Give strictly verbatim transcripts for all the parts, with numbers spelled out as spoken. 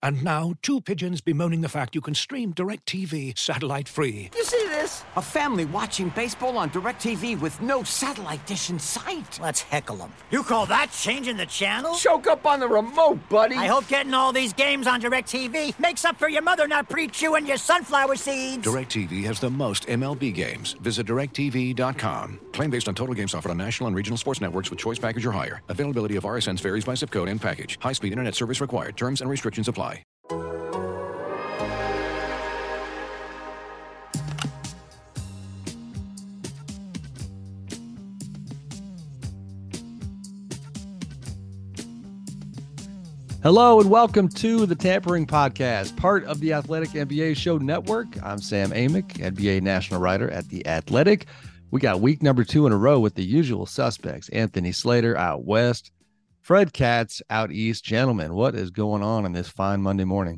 And now, two pigeons bemoaning the fact you can stream DirecTV satellite-free. You see this? A family watching baseball on DirecTV with no satellite dish in sight. Let's heckle them. You call that changing the channel? Choke up on the remote, buddy. I hope getting all these games on DirecTV makes up for your mother not pre-chewing your sunflower seeds. DirecTV has the most M L B games. Visit direct T V dot com. Claim based on total games offered on national and regional sports networks with choice package or higher. Availability of R S Ns varies by zip code and package. High-speed internet service required. Terms and restrictions apply. Hello and welcome to the Tampering Podcast, part of the Athletic N B A Show Network. I'm Sam Amick, N B A national writer at The Athletic. We got week number two in a row with the usual suspects. Anthony Slater out west, Fred Katz out east. Gentlemen, what is going on on this fine Monday morning?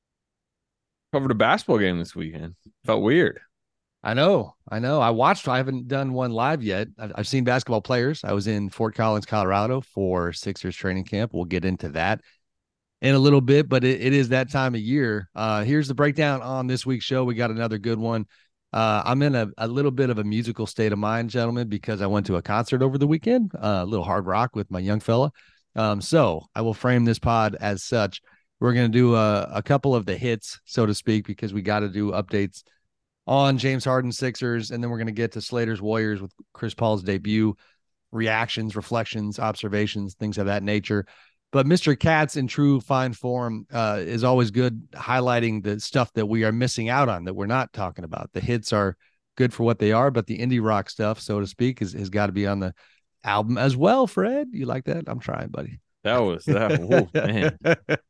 Covered a basketball game this weekend. Felt weird. I know, I know. I watched, I haven't done one live yet. I've, I've seen basketball players. I was in Fort Collins, Colorado for Sixers training camp. We'll get into that in a little bit, but it, it is that time of year. Uh, here's the breakdown on this week's show. We got another good one. Uh, I'm in a, a little bit of a musical state of mind, gentlemen, because I went to a concert over the weekend, uh, a little hard rock with my young fella. Um, so I will frame this pod as such. We're going to do a, a couple of the hits, so to speak, because we got to do updates on James Harden Sixers, and then we're going to get to Slater's Warriors with Chris Paul's debut, reactions, reflections, observations, things of that nature. But Mister Katz, in true fine form, uh, is always good highlighting the stuff that we are missing out on, that we're not talking about. The hits are good for what they are, but the indie rock stuff, so to speak, is, has got to be on the album as well. Fred, you like that? I'm trying, buddy. That was that. Whoa, man.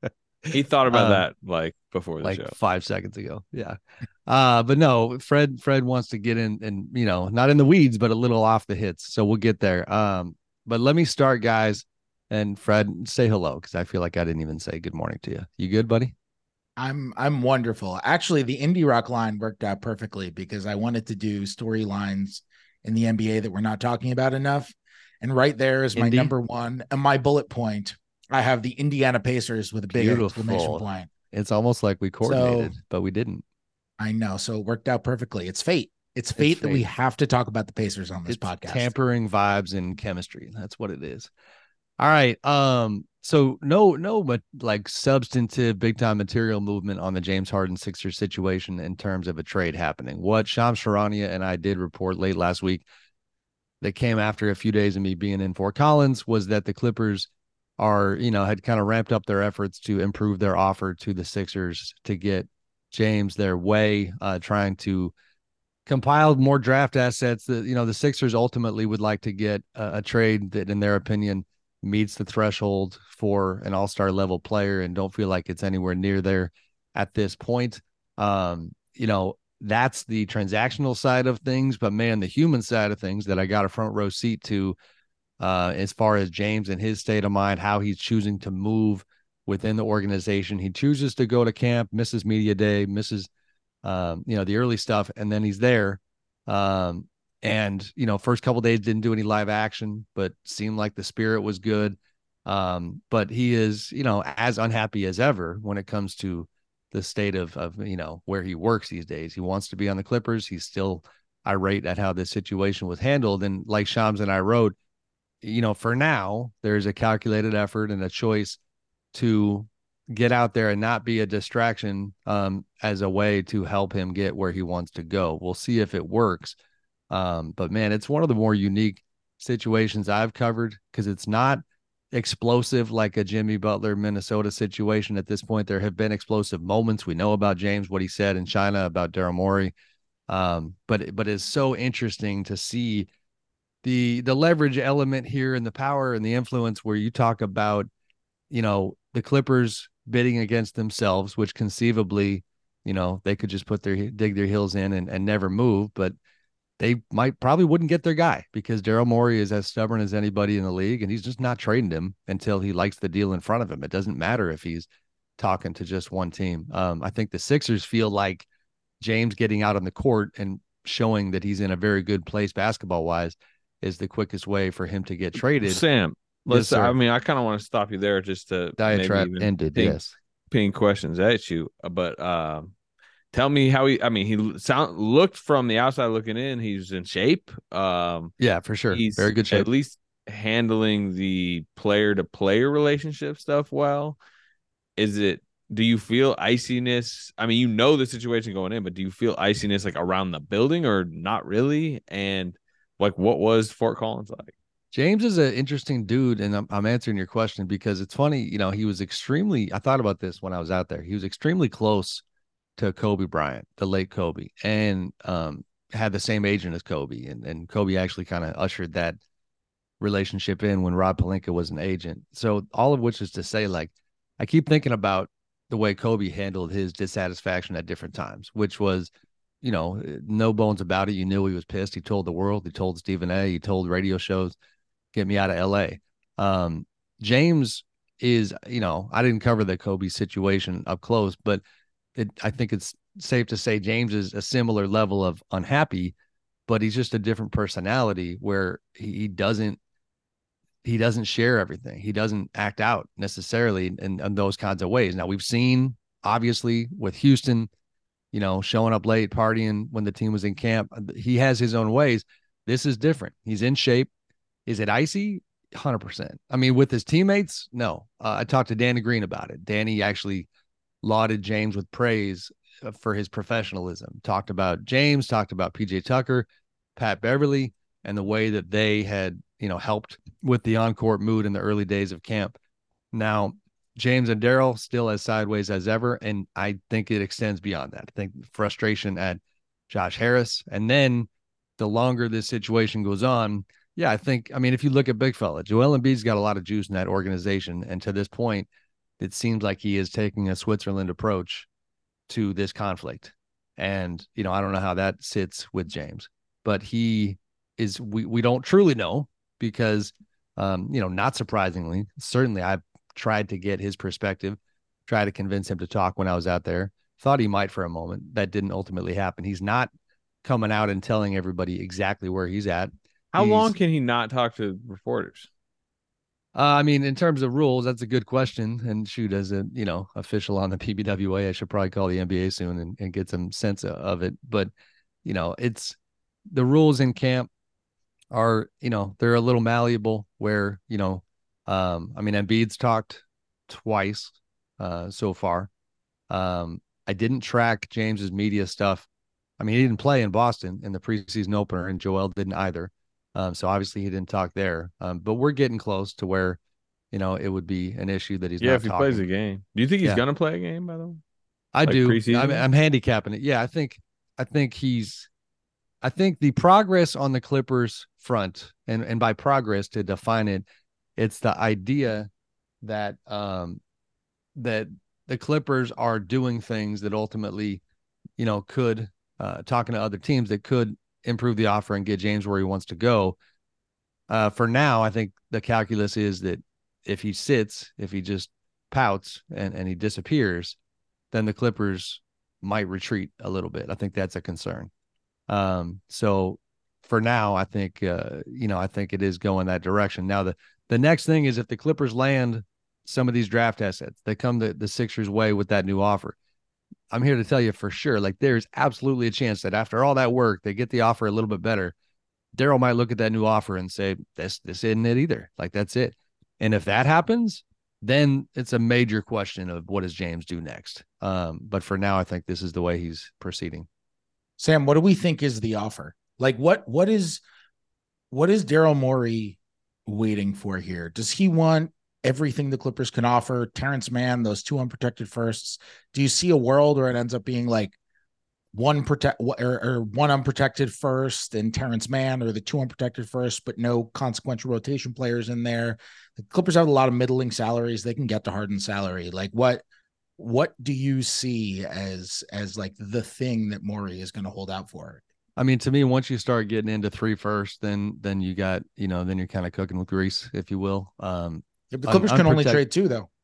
He thought about um, that like before the like show, five seconds ago. Yeah, uh, but no, Fred. Fred wants to get in, and you know, not in the weeds, but a little off the hits. So we'll get there. Um, but let me start, guys. And Fred, say hello, because I feel like I didn't even say good morning to you. You good, buddy? I'm I'm wonderful. Actually, the indie rock line worked out perfectly because I wanted to do storylines in the N B A that we're not talking about enough. And right there is my Indy? number one and my bullet point. I have the Indiana Pacers with a big Beautiful. exclamation point. It's almost like we coordinated, so, but we didn't. I know. So it worked out perfectly. It's fate. It's fate it's that fate. We have to talk about the Pacers on this it's podcast. Tampering vibes and chemistry. That's what it is. All right. Um, so no, no, but like substantive big time material movement on the James Harden Sixers situation in terms of a trade happening. What Shams Charania and I did report late last week that came after a few days of me being in Fort Collins was that the Clippers are, you know, had kind of ramped up their efforts to improve their offer to the Sixers to get James their way, uh, trying to compile more draft assets that, you know, the Sixers ultimately would like to get a, a trade that, in their opinion, meets the threshold for an all-star level player and don't feel like it's anywhere near there at this point. Um, you know, that's the transactional side of things, but man, the human side of things that I got a front row seat to, uh, as far as James and his state of mind, how he's choosing to move within the organization. He chooses to go to camp, misses media day, misses, um, you know, the early stuff, and then he's there. Um, And, you know, first couple of days didn't do any live action, but seemed like the spirit was good. Um, but he is, you know, as unhappy as ever when it comes to the state of, of, you know, where he works these days. He wants to be on the Clippers. He's still irate at how this situation was handled. And like Shams and I wrote, you know, for now, there's a calculated effort and a choice to get out there and not be a distraction um, as a way to help him get where he wants to go. We'll see if it works. Um, but man, it's one of the more unique situations I've covered because it's not explosive like a Jimmy Butler, Minnesota situation at this point. There have been explosive moments. We know about James, what he said in China about Daryl Morey. Um, but, but it's so interesting to see the, the leverage element here and the power and the influence where you talk about, you know, the Clippers bidding against themselves, which conceivably, you know, they could just put their, dig their heels in and, and never move, but they might probably wouldn't get their guy because Daryl Morey is as stubborn as anybody in the league, and he's just not trading him until he likes the deal in front of him. It doesn't matter if he's talking to just one team. Um, I think the Sixers feel like James getting out on the court and showing that he's in a very good place basketball wise is the quickest way for him to get traded. Sam, let's, yes, I mean, I kind of want to stop you there just to diatribe ended. Think, yes. ping questions at you, but um, tell me how he. I mean, he sound looked from the outside looking in. He's in shape. Um, Yeah, for sure. he's Very good shape. at least handling the player to player relationship stuff well. Is it? Do you feel iciness? I mean, you know the situation going in, but do you feel iciness like around the building or not really? And like, what was Fort Collins like? James is an interesting dude, and I'm, I'm answering your question because it's funny. You know, he was extremely. I thought about this when I was out there. He was extremely close to Kobe Bryant, the late Kobe, and um, had the same agent as Kobe, and and Kobe actually kind of ushered that relationship in when Rob Pelinka was an agent. So all of which is to say, like, I keep thinking about the way Kobe handled his dissatisfaction at different times, which was, you know, no bones about it. You knew he was pissed. He told the world. He told Stephen A. He told radio shows, "Get me out of L A." Um, James is, you know, I didn't cover the Kobe situation up close, but it, I think it's safe to say James is a similar level of unhappy, but he's just a different personality where he, he doesn't he doesn't share everything. He doesn't act out necessarily in, in those kinds of ways. Now we've seen obviously with Houston, you know, showing up late, partying when the team was in camp. He has his own ways. This is different. He's in shape. Is it icy? one hundred percent. I mean, with his teammates, no. Uh, I talked to Danny Green about it. Danny actually lauded James with praise for his professionalism. Talked about James, talked about P J Tucker, Pat Beverly, and the way that they had, you know, helped with the on-court mood in the early days of camp. Now, James and Daryl still as sideways as ever, and I think it extends beyond that. I think frustration at Josh Harris, and then the longer this situation goes on, yeah, I think, I mean, if you look at big fella, Joel Embiid's got a lot of juice in that organization, and to this point, it seems like he is taking a Switzerland approach to this conflict. And, you know, I don't know how that sits with James, but he is, we, we don't truly know because, um, you know, not surprisingly, certainly I've tried to get his perspective, tried to convince him to talk when I was out there, thought he might for a moment. That didn't ultimately happen. He's not coming out and telling everybody exactly where he's at. How he's, long can he not talk to reporters? Uh, I mean, in terms of rules, that's a good question. And shoot, as a, you know, official on the P B W A, I should probably call the N B A soon and, and get some sense of it. But, you know, it's the rules in camp are, you know, they're a little malleable where, you know, um, I mean, Embiid's talked twice uh, so far. Um, I didn't track James's media stuff. I mean, he didn't play in Boston in the preseason opener, and Joel didn't either. Um, so obviously he didn't talk there. Um, but we're getting close to where, you know, it would be an issue that he's yeah, not if he talking. plays a game. Do you think he's Yeah. gonna play a game, by the way? I Like do. preseason? I'm, I'm handicapping it. Yeah, I think I think he's I think the progress on the Clippers front, and, and by progress to define it, it's the idea that um that the Clippers are doing things that ultimately, you know, could uh talking to other teams that could improve the offer and get James where he wants to go. Uh, for now, I think the calculus is that if he sits, if he just pouts and, and he disappears, then the Clippers might retreat a little bit. I think that's a concern. Um, so for now, I think, uh, you know, I think it is going that direction. Now, the, the next thing is if the Clippers land some of these draft assets, they come the, the Sixers way with that new offer. I'm here to tell you for sure, like there's absolutely a chance that after all that work, they get the offer a little bit better. Daryl might look at that new offer and say, this, this isn't it either. Like, that's it. And if that happens, then it's a major question of what does James do next? Um, but for now, I think this is the way he's proceeding. Sam, what do we think is the offer? Like, what, what is, what is Daryl Morey waiting for here? Does he want everything the Clippers can offer? Terrence Mann, those two unprotected firsts. Do you see a world where it ends up being like one protect or, or one unprotected first and Terrence Mann, or the two unprotected first, but no consequential rotation players in there? The Clippers have a lot of middling salaries. They can get to Harden's salary. Like, what, what do you see as, as like the thing that Morey is going to hold out for? I mean, to me, once you start getting into three first, then, then you got, you know, then you're kind of cooking with grease, if you will. Um, If the Clippers un- can only unprotect- trade two, though.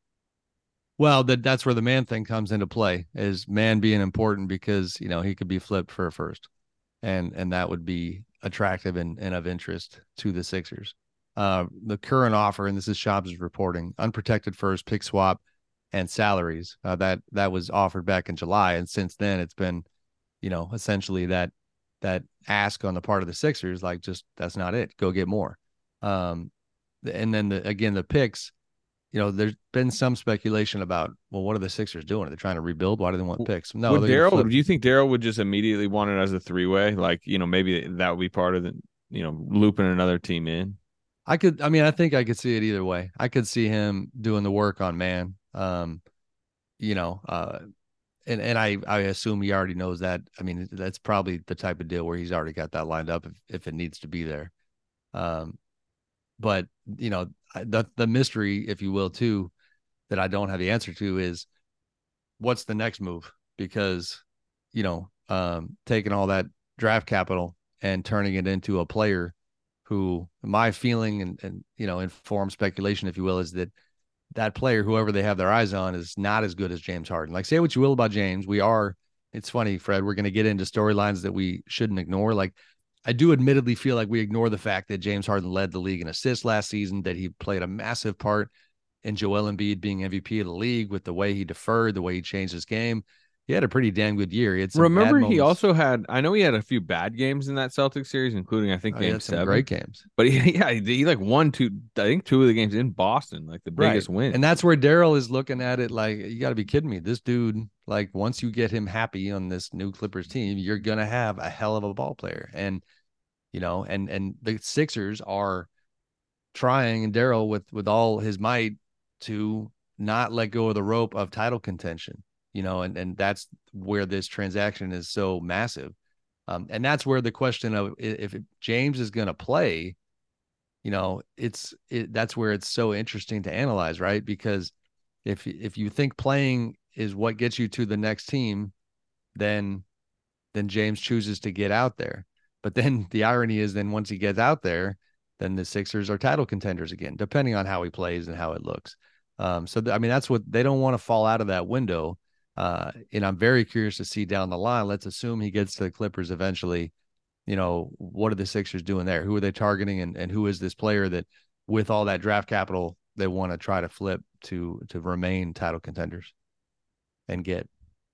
Well, that that's where the man thing comes into play, is man being important because, you know, he could be flipped for a first, and and that would be attractive and, and of interest to the Sixers. Uh, the current offer, and this is Shabs' reporting, unprotected first, pick swap, and salaries. Uh, that that was offered back in July, and since then it's been, you know, essentially that that ask on the part of the Sixers, like, just that's not it. Go get more. Um, and then the, again the picks. You know, there's been some speculation about, well, what are the Sixers doing? Are they trying to rebuild? Why do they want picks? No, would Daryl? flip- Do you think Daryl would just immediately want it as a three way? Like, you know, maybe that would be part of the, you know, looping another team in. I could. I mean, I think I could see it either way. I could see him doing the work on man. Um, you know, uh, and and I I assume he already knows that. I mean, that's probably the type of deal where he's already got that lined up if if it needs to be there. Um, but you know, the the mystery, if you will, too, that I don't have the answer to is what's the next move? Because, you know, um, taking all that draft capital and turning it into a player who, my feeling and, and, you know, informed speculation, if you will, is that that player, whoever they have their eyes on, is not as good as James Harden. Like, say what you will about James. We are, it's funny, Fred, we're going to get into storylines that we shouldn't ignore. Like, I do admittedly feel like we ignore the fact that James Harden led the league in assists last season, that he played a massive part in Joel Embiid being M V P of the league with the way he deferred, the way he changed his game. He had a pretty damn good year. He had some Remember, bad he moments. also had, I know he had a few bad games in that Celtics series, including, I think, Oh, he game had some seven. great games. But he, yeah, he, he like won two, I think two of the games in Boston, like the biggest Right. win. And that's where Daryl is looking at it like, you got to be kidding me. This dude, like, once you get him happy on this new Clippers team, you're going to have a hell of a ball player. And, you know, and and the Sixers are trying, and Daryl with with all his might, to not let go of the rope of title contention, you know, and, and that's where this transaction is so massive. Um, and that's where the question of if James is going to play, you know, it's it, that's where it's so interesting to analyze, right? Because if if you think playing is what gets you to the next team, then then James chooses to get out there. But then the irony is, then once he gets out there, then the Sixers are title contenders again, depending on how he plays and how it looks. Um, so, th- I mean, that's what they don't want to fall out of that window. Uh, and I'm very curious to see down the line. Let's assume he gets to the Clippers eventually. You know, what are the Sixers doing there? Who are they targeting? And, and who is this player that, with all that draft capital, they want to try to flip to to remain title contenders and get?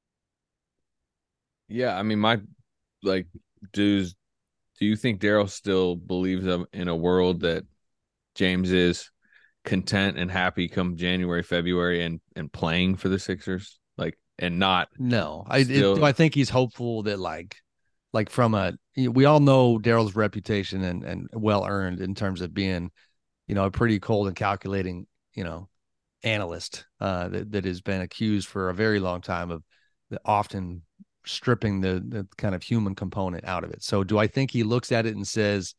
Yeah, I mean, my, like, dudes, do you think Daryl still believes in a world that James is content and happy come January, February, and and playing for the Sixers, like, and not? No, I still... it, do I think he's hopeful that, like, like from a, we all know Daryl's reputation and and well earned in terms of being, you know, a pretty cold and calculating, you know, analyst uh, that that has been accused for a very long time of often stripping the the kind of human component out of it. So do I think he looks at it and says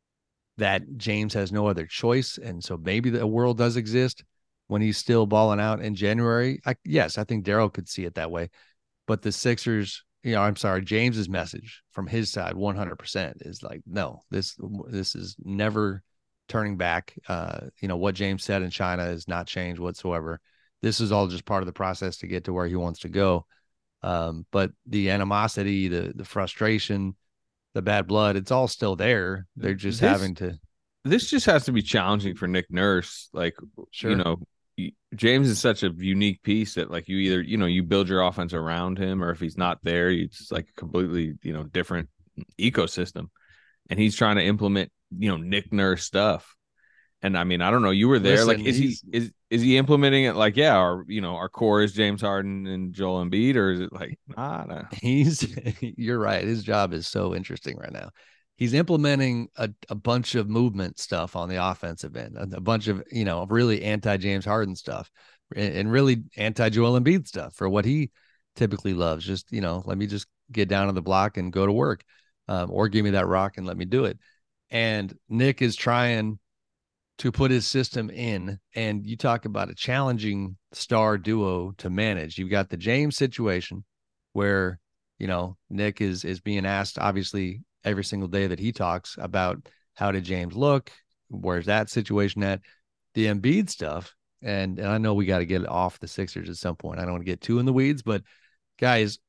that James has no other choice, and so maybe the world does exist when he's still balling out in January? I, yes, I think Daryl could see it that way. But the Sixers, you know, I'm sorry, James's message from his side one hundred percent is like, no, this this is never turning back. Uh, you know, what James said in China has not changed whatsoever. This is all just part of the process to get to where he wants to go. Um, but the animosity, the the frustration, the bad blood, it's all still there. They're just this, having to. This just has to be challenging for Nick Nurse. Like, sure. you know, James is such a unique piece that, like, you either, you know, you build your offense around him, or if he's not there, it's like a completely, you know, different ecosystem. And he's trying to implement, you know, Nick Nurse stuff. And I mean, I don't know, you were there. Listen, like, is he is is he implementing it like, yeah, our, you know, our core is James Harden and Joel Embiid, or is it like, nah, nah. He's, you're right. His job is so interesting right now. He's implementing a, a bunch of movement stuff on the offensive end, a, a bunch of, you know, really anti-James Harden stuff, and, and really anti-Joel Embiid stuff for what he typically loves. Just, you know, let me just get down on the block and go to work, um, or give me that rock and let me do it. And Nick is trying to put his system in, and you talk about a challenging star duo to manage. You've got the James situation where, you know, Nick is is being asked, obviously, every single day that he talks about how did James look, where's that situation at. The Embiid stuff, and, and I know we got to get off the Sixers at some point. I don't want to get too in the weeds, but guys,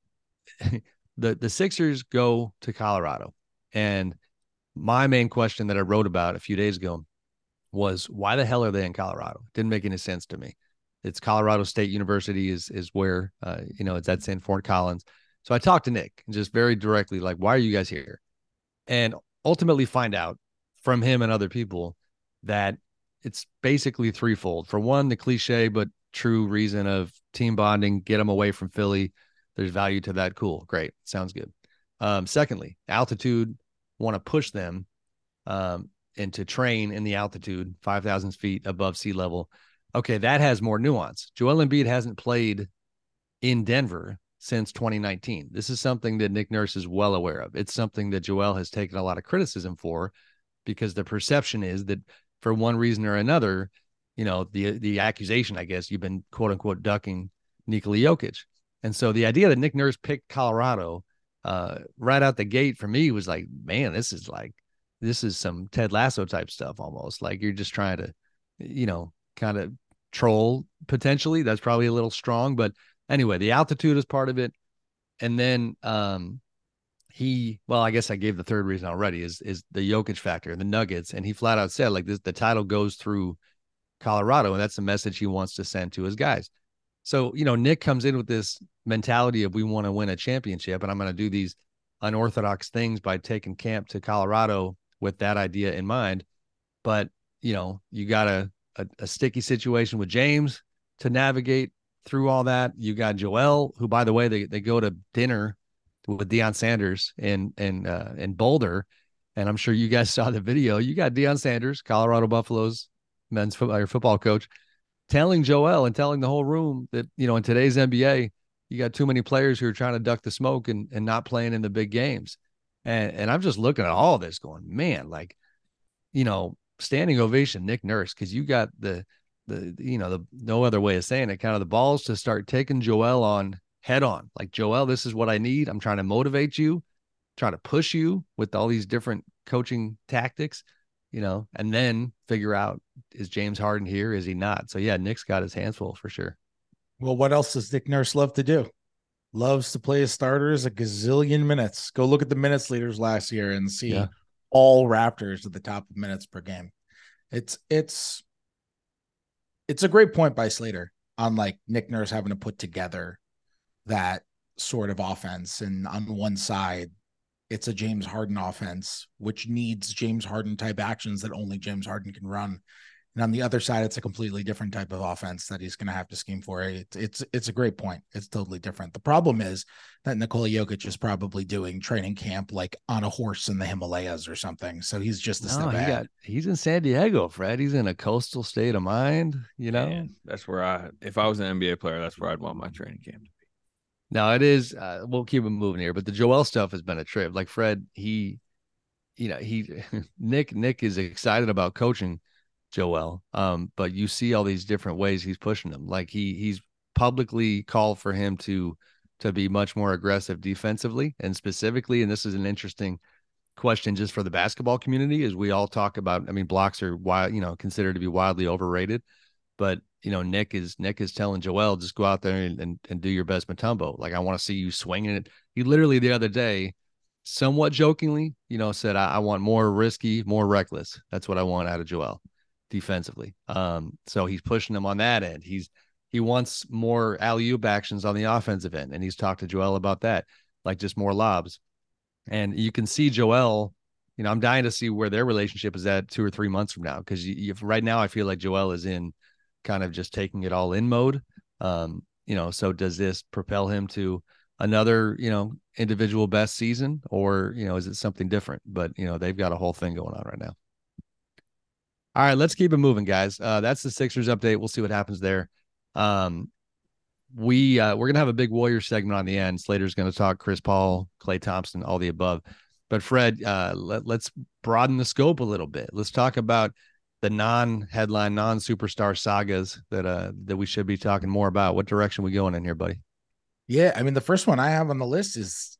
the the Sixers go to Colorado, and my main question that I wrote about a few days ago was, why the hell are they in Colorado? It didn't make any sense to me. It's Colorado State University is is where uh, you know, it's that's in Fort Collins. So I talked to Nick just very directly, like, why are you guys here? And ultimately find out from him and other people that it's basically threefold. For one, the cliche but true reason of team bonding, get them away from Philly. There's value to that. Cool. Great. Sounds good. Um, secondly, altitude, want to push them um, and to train in the altitude, five thousand feet above sea level. Okay, that has more nuance. Joel Embiid hasn't played in Denver since twenty nineteen. This is something that Nick Nurse is well aware of. It's something that Joel has taken a lot of criticism for, because the perception is that for one reason or another, you know, the the accusation, I guess, you've been quote unquote ducking Nikola Jokic. And so the idea that Nick Nurse picked Colorado uh, right out the gate for me was like, man, this is like, this is some Ted Lasso type stuff almost. Like you're just trying to, you know, kind of troll potentially. That's probably a little strong, but anyway, the altitude is part of it. And then um, he, well, I guess I gave the third reason already is, is the Jokic factor, the Nuggets. And he flat out said like this, the title goes through Colorado. And that's the message he wants to send to his guys. So, you know, Nick comes in with this mentality of we want to win a championship, and I'm going to do these unorthodox things by taking camp to Colorado with that idea in mind. But, you know, you got a, a, a sticky situation with James to navigate through all that. You got Joel, who, by the way, they, they go to dinner with Deion Sanders in, in, uh, in Boulder. And I'm sure you guys saw the video. You got Deion Sanders, Colorado Buffaloes men's football, or football coach, telling Joel and telling the whole room that, you know, in today's N B A, you got too many players who are trying to duck the smoke and, and not playing in the big games. And, and I'm just looking at all this going, man, like, you know, standing ovation, Nick Nurse, because you got the, the, you know, the no other way of saying it, kind of the balls to start taking Joel on head on. Like, Joel, this is what I need. I'm trying to motivate you, trying to push you with all these different coaching tactics, you know, and then figure out, is James Harden here? Is he not? So yeah, Nick's got his hands full for sure. Well, what else does Nick Nurse love to do? Loves to play his starters a gazillion minutes. Go look at the minutes leaders last year and see yeah. all Raptors at the top of minutes per game. It's, it's, it's a great point by Slater on like Nick Nurse having to put together that sort of offense. And on one side, it's a James Harden offense, which needs James Harden type actions that only James Harden can run. And on the other side, it's a completely different type of offense that he's going to have to scheme for. It's, it's, it's a great point. It's totally different. The problem is that Nikola Jokic is probably doing training camp like on a horse in the Himalayas or something. So he's just a no, step he ahead. Got, he's in San Diego, Fred. He's in a coastal state of mind, you know? Man, that's where I, if I was an N B A player, that's where I'd want my training camp to be. No, it is. Uh, we'll keep it moving here, but the Joel stuff has been a trip. Like Fred, he, you know, he, Nick, Nick is excited about coaching Joel. Um, but you see all these different ways he's pushing them. Like he, he's publicly called for him to, to be much more aggressive defensively and specifically. And this is an interesting question just for the basketball community, as we all talk about. I mean, blocks are wild, you know, considered to be wildly overrated, but you know, Nick is Nick is telling Joel, just go out there and, and, and do your best Mutombo. Like, I want to see you swinging it. He literally the other day, somewhat jokingly, you know, said, I, I want more risky, more reckless. That's what I want out of Joel defensively. Um, so he's pushing him on that end. He's he wants more alley-oop actions on the offensive end, and he's talked to Joel about that, like just more lobs. And you can see Joel. You know, I'm dying to see where their relationship is at two or three months from now, because right now I feel like Joel is in kind of just taking it all in mode. Um, you know, so does this propel him to another, you know, individual best season, or, you know, is it something different? But, you know, they've got a whole thing going on right now. All right, let's keep it moving, guys. Uh, that's the Sixers update. We'll see what happens there. Um, we, uh, we're going to have a big Warriors segment on the end. Slater's going to talk Chris Paul, Klay Thompson, all the above. But Fred, uh, let, let's broaden the scope a little bit. Let's talk about the non-headline, non-superstar sagas that uh that we should be talking more about. What direction are we going in here, buddy? Yeah, I mean, the first one I have on the list is,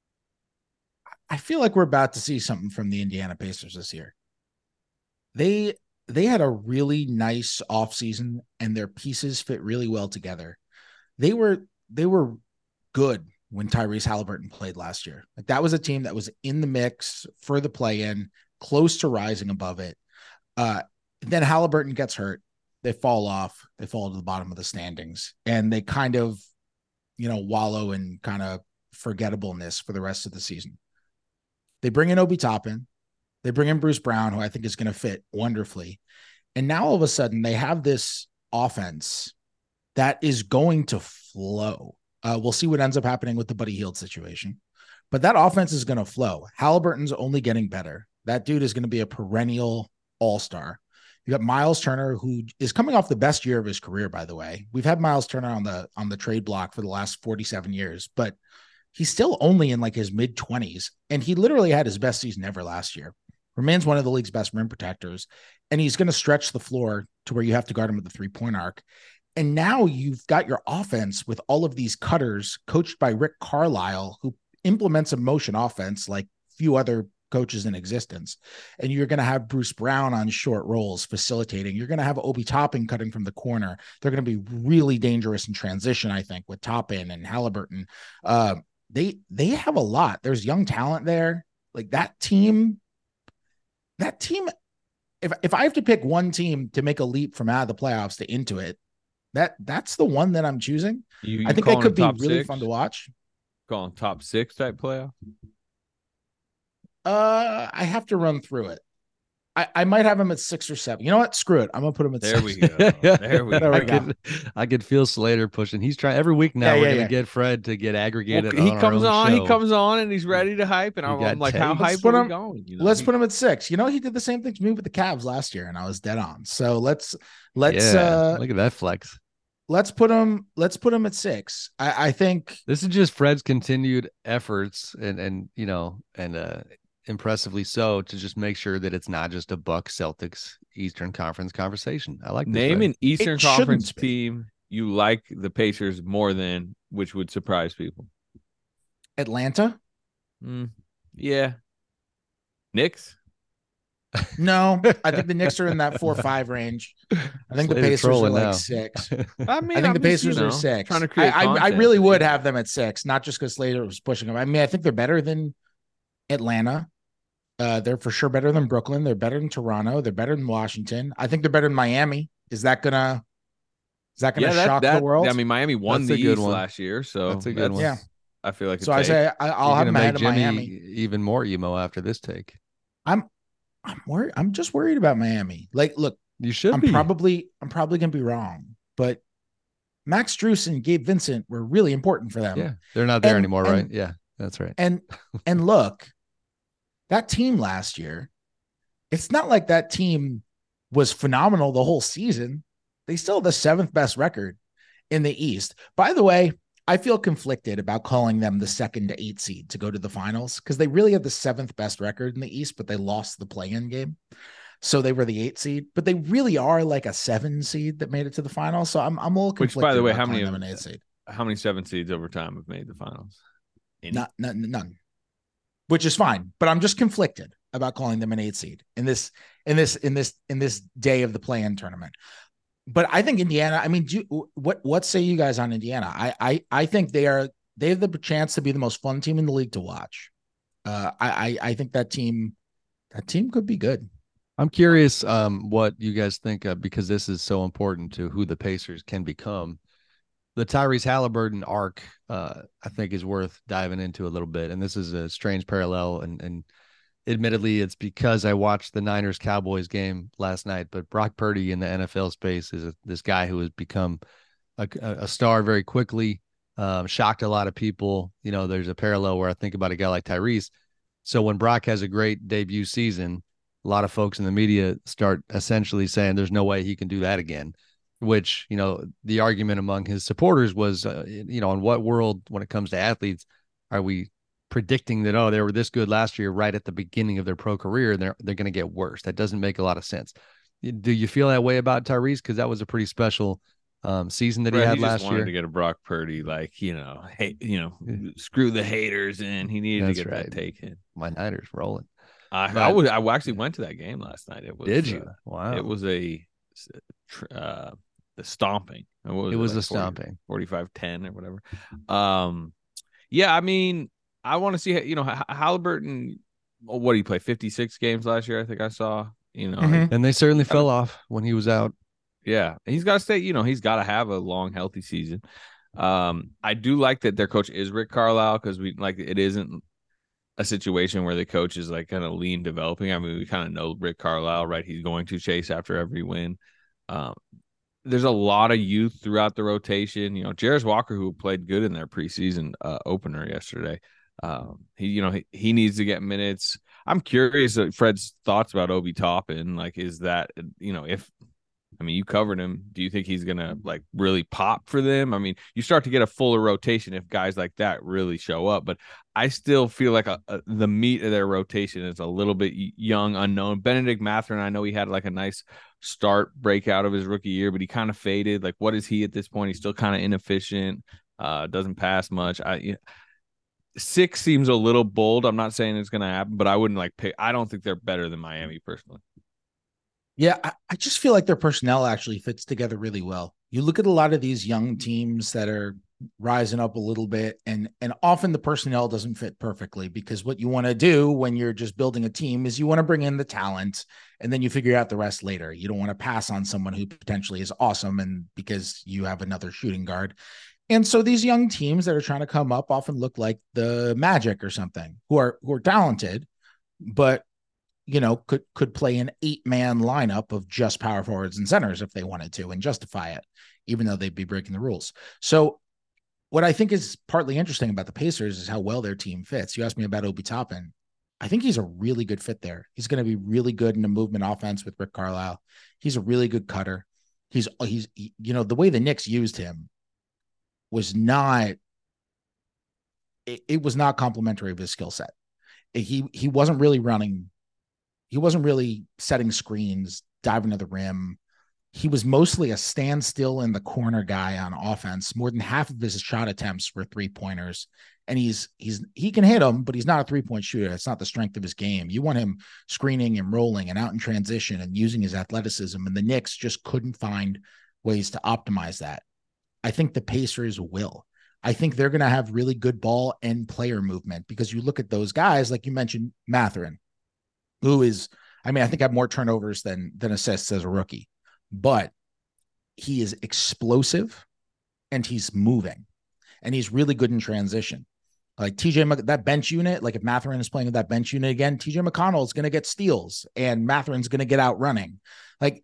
I feel like we're about to see something from the Indiana Pacers this year. They they had a really nice offseason, and their pieces fit really well together. They were they were good when Tyrese Halliburton played last year. Like, that was a team that was in the mix for the play-in, close to rising above it. Uh, then Halliburton gets hurt. they fall off. They fall to the bottom of the standings, and they kind of, you know, wallow in kind of forgettableness for the rest of the season. They bring in Obi Toppin. They bring in Bruce Brown, who I think is going to fit wonderfully. And now all of a sudden they have this offense that is going to flow. Uh, we'll see what ends up happening with the Buddy Hield situation, but that offense is going to flow. Halliburton's only getting better. That dude is going to be a perennial all-star. You got Miles Turner, who is coming off the best year of his career, by the way. We've had Miles Turner on the on the trade block for the last forty-seven years, but he's still only in like his mid twenties, and he literally had his best season ever last year. Remains one of the league's best rim protectors, and he's going to stretch the floor to where you have to guard him at the three-point arc. And now you've got your offense with all of these cutters coached by Rick Carlisle, who implements a motion offense like few other coaches in existence. And you're going to have Bruce Brown on short rolls facilitating. You're going to have Obi Toppin cutting from the corner. They're going to be really dangerous in transition, I think, with Toppin and Halliburton. Uh, they they have a lot. There's young talent there. Like that team, that team, if, if I have to pick one team to make a leap from out of the playoffs to into it, that that's the one that I'm choosing. You, you I think they could be really six? fun to watch. Calling top six type playoff. Uh, I have to run through it. I, I might have him at six or seven. You know what? Screw it. I'm gonna put him at There six. we go. There we go. I could, I could feel Slater pushing. He's trying every week now. Yeah, we're yeah, gonna yeah. get Fred to get aggregated. Well, he on our comes own on, show. he comes on, and he's ready to hype. And You I'm, got I'm like, Tate. how Let's hype put are him- we going? You know, Let's he- put him at six. You know, he did the same thing to me with the Cavs last year, and I was dead on. So let's let's yeah, uh look at that flex. let's put him let's put him at six. I, I think This is just Fred's continued efforts and and you know and uh impressively so to just make sure that it's not just a Buck Celtics Eastern Conference conversation. I like this, Name Fred. an Eastern It Conference shouldn't be. team you like the Pacers more than, which would surprise people. Atlanta. Mm, yeah. Knicks. No, I think the Knicks are in that four five range. I think the Slater Pacers are trolling like now. six. I mean, I think I'm the just, Pacers you know, are six. Trying to I, create I, I content. really would have them at six, not just because Slater was pushing them. I mean, I think they're better than Atlanta. Uh, they're for sure better than Brooklyn. They're better than Toronto. They're better than Washington. I think they're better than Miami. Is that gonna is that gonna Yeah, that, shock that, the world? I mean, Miami won That's the a good East one. last year, so That's a good one. Yeah. I feel like so a I take. say I, I'll You're have gonna them ahead make of Jimmy Miami. even more emo after this take. I'm I'm worried. I'm just worried about Miami. Like, look, You should I'm be. probably I'm probably gonna be wrong, but Max Strus and Gabe Vincent were really important for them. Yeah, they're not there And- anymore, and- right? Yeah, that's right. And and look, that team last year, it's not like that team was phenomenal the whole season. They still have the seventh best record in the East. By the way, I feel conflicted about calling them the second to eight seed to go to the finals because they really had the seventh best record in the East, but they lost the play-in game. So they were the eight seed, but they really are like a seven seed that made it to the finals. So I'm I'm a little Which, conflicted. by the way, about how calling many them of- an eight seed? How many seven seeds over time have made the finals? Any? Not, not none, which is fine. But I'm just conflicted about calling them an eight seed in this in this in this in this day of the play-in tournament. But I think Indiana. I mean, do you, what what say you guys on Indiana? I I I think they are they have the chance to be the most fun team in the league to watch. Uh, I I, I think that team that team could be good. I'm curious um, what you guys think of because this is so important to who the Pacers can become. The Tyrese Halliburton arc, uh, I think, is worth diving into a little bit. And this is a strange parallel. And, and admittedly, it's because I watched the Niners Cowboys game last night. But Brock Purdy in the N F L space is a, this guy who has become a, a star very quickly, um, shocked a lot of people. You know, there's a parallel where I think about a guy like Tyrese. So when Brock has a great debut season, a lot of folks in the media start essentially saying there's no way he can do that again, which, you know, the argument among his supporters was, uh, you know, in what world, when it comes to athletes, are we predicting that, oh, they were this good last year right at the beginning of their pro career, and they're, they're going to get worse? That doesn't make a lot of sense. Do you feel that way about Tyrese? Because that was a pretty special um, season that Brett, he had he last just wanted year. to get a Brock Purdy, like, you know, hey, you know, screw the haters in. He needed That's to get right. that take in. My Niners rolling. I, But- I was I actually went to that game last night. It was Did you? uh, Wow. It was a uh the stomping. What It was like a stomping. forty-five ten or whatever. Um yeah, I mean, I want to see, you know, Halliburton. What did he play? fifty-six games last year, I think I saw. You know, Mhm. And they certainly fell off when he was out. Yeah, he's got to stay. You know, he's got to have a long, healthy season. Um, I do like that their coach is Rick Carlisle because we like it isn't a situation where the coach is like kind of lean developing. I mean, we kind of know Rick Carlisle, right? He's going to chase after every win. Um, there's a lot of youth throughout the rotation. You know, Jarace Walker, who played good in their preseason uh, opener yesterday. Um, he, you know, he, he needs to get minutes. I'm curious uh, Fred's thoughts about Obi Toppin. Like, is that, you know, if, I mean, you covered him. Do you think he's going to like really pop for them? I mean, you start to get a fuller rotation if guys like that really show up, but I still feel like a, a, the meat of their rotation is a little bit young, unknown. Benedict Mathurin, I know he had like a nice start breakout of his rookie year, but he kind of faded. Like, what is he at this point? He's still kind of inefficient, uh, doesn't pass much. I, you know, six seems a little bold. I'm not saying it's going to happen, but I wouldn't like pick. I don't think they're better than Miami personally. Yeah, I, I just feel like their personnel actually fits together really well. You look at a lot of these young teams that are rising up a little bit, and and often the personnel doesn't fit perfectly, because what you want to do when you're just building a team is you want to bring in the talent and then you figure out the rest later. You don't want to pass on someone who potentially is awesome and because you have another shooting guard. And so these young teams that are trying to come up often look like the Magic or something, who are who are talented, but you know, could could play an eight-man lineup of just power forwards and centers if they wanted to and justify it, even though they'd be breaking the rules. So what I think is partly interesting about the Pacers is how well their team fits. You asked me about Obi Toppin. I think he's a really good fit there. He's going to be really good in the movement offense with Rick Carlisle. He's a really good cutter. He's, he's, he, you know, the way the Knicks used him was not, it, it was not complimentary of his skill set. He, he wasn't really running He wasn't really setting screens, diving to the rim. He was mostly a standstill in the corner guy on offense. More than half of his shot attempts were three-pointers. And he's he's he can hit them, but he's not a three-point shooter. It's not the strength of his game. You want him screening and rolling and out in transition and using his athleticism. And the Knicks just couldn't find ways to optimize that. I think the Pacers will. I think they're going to have really good ball and player movement, because you look at those guys, like you mentioned, Mathurin, who is, I mean, I think I have more turnovers than than assists as a rookie, but he is explosive and he's moving and he's really good in transition. Like T J, that bench unit, like if Mathurin is playing with that bench unit again, T J McConnell is going to get steals and Mathurin's going to get out running. Like,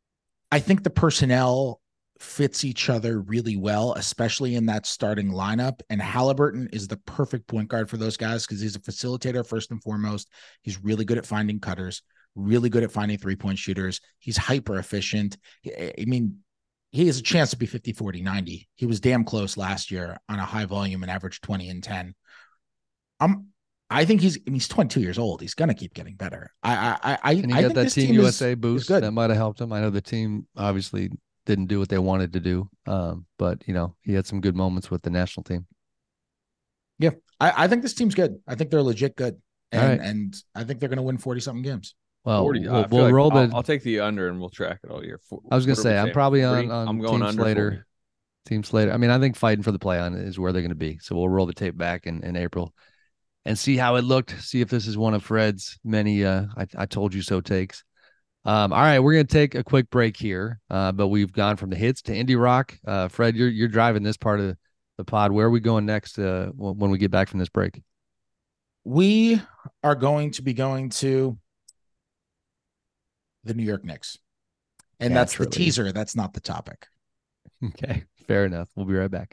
I think the personnel fits each other really well, especially in that starting lineup. And Halliburton is the perfect point guard for those guys because he's a facilitator first and foremost. He's really good at finding cutters, really good at finding three-point shooters. He's hyper efficient. I mean, he has a chance to be fifty, forty, ninety. He was damn close last year on a high volume and averaged twenty and ten. I'm, I think he's, I mean, he's twenty-two years old. He's going to keep getting better. I, I, I, and he I got that Team, team U S A is, boost is that might have helped him. I know the team obviously didn't do what they wanted to do. Um, but you know, he had some good moments with the national team. Yeah. I, I think this team's good. I think they're legit good. And, right. and I think they're going to win forty something games. Well, forty, we'll, we'll like roll the, I'll, I'll take the under and we'll track it all year. For, I was going to say, I'm probably on, on I'm going Team under Slater. forty. Team Slater. I mean, I think fighting for the play on is where they're going to be. So we'll roll the tape back in, in April and see how it looked. See if this is one of Fred's many, uh, I, I told you so takes. Um, all right, we're going to take a quick break here, uh, but we've gone from the hits to indie rock. Uh, Fred, you're you're driving this part of the pod. Where are we going next uh, when we get back from this break? We are going to be going to the New York Knicks, and that's, that's the really... teaser. That's not the topic. Okay, fair enough. We'll be right back.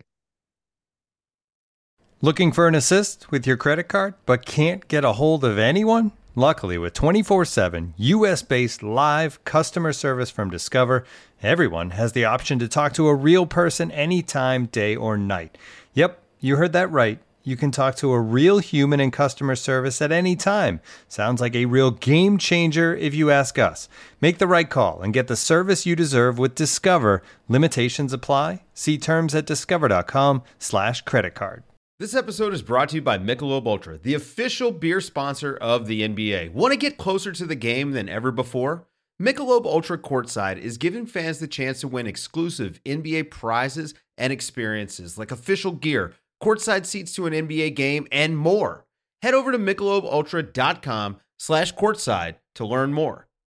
Looking for an assist with your credit card, but can't get a hold of anyone? Luckily, with twenty-four seven U S-based live customer service from Discover, everyone has the option to talk to a real person anytime, day or night. Yep, you heard that right. You can talk to a real human in customer service at any time. Sounds like a real game changer if you ask us. Make the right call and get the service you deserve with Discover. Limitations apply. See terms at discover.com slash credit card. This episode is brought to you by Michelob Ultra, the official beer sponsor of the N B A. Want to get closer to the game than ever before? Michelob Ultra Courtside is giving fans the chance to win exclusive N B A prizes and experiences like official gear, courtside seats to an N B A game, and more. Head over to michelobultra.com slash courtside to learn more.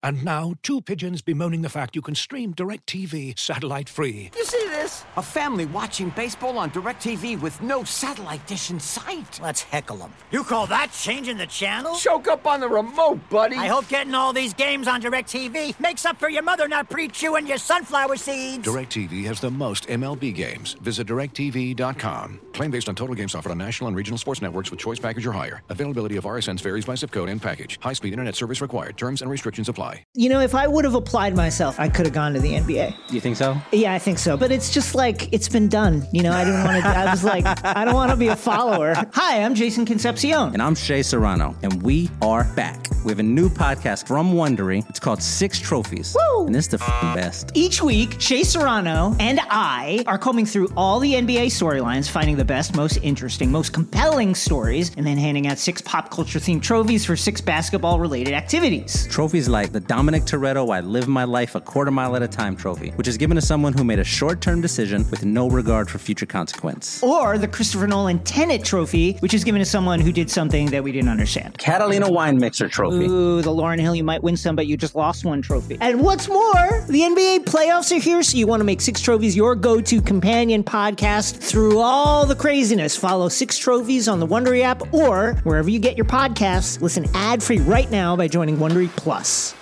And now, two pigeons bemoaning the fact you can stream DirecTV satellite-free. You see this? A family watching baseball on DirecTV with no satellite dish in sight. Let's heckle them. You call that changing the channel? Choke up on the remote, buddy. I hope getting all these games on DirecTV makes up for your mother not pre-chewing your sunflower seeds. DirecTV has the most M L B games. Visit direct T V dot com. Claim based on total games offered on national and regional sports networks with choice package or higher. Availability of R S Ns varies by zip code and package. High-speed internet service required. Terms and restrictions apply. You know, if I would have applied myself, I could have gone to the N B A. You think so? Yeah, I think so. But it's just like, it's been done. You know, I didn't want to, I was like, I don't want to be a follower. Hi, I'm Jason Concepcion. And I'm Shea Serrano. And we are back. We have a new podcast from Wondery. It's called Six Trophies. Woo! And it's the f***ing best. Each week, Shea Serrano and I are combing through all the N B A storylines, finding the best, most interesting, most compelling stories, and then handing out six pop culture-themed trophies for six basketball-related activities. Trophies like the Dominic Toretto I Live My Life a Quarter Mile at a Time trophy, which is given to someone who made a short-term decision with no regard for future consequence. Or the Christopher Nolan Tenet trophy, which is given to someone who did something that we didn't understand. Catalina Wine Mixer trophy. Ooh, the Lauryn Hill You Might Win Some, but You Just Lost One trophy. And what's more, the N B A playoffs are here, so you want to make Six Trophies your go-to companion podcast through all the craziness. Follow Six Trophies on the Wondery app or wherever you get your podcasts. Listen ad-free right now by joining Wondery Plus.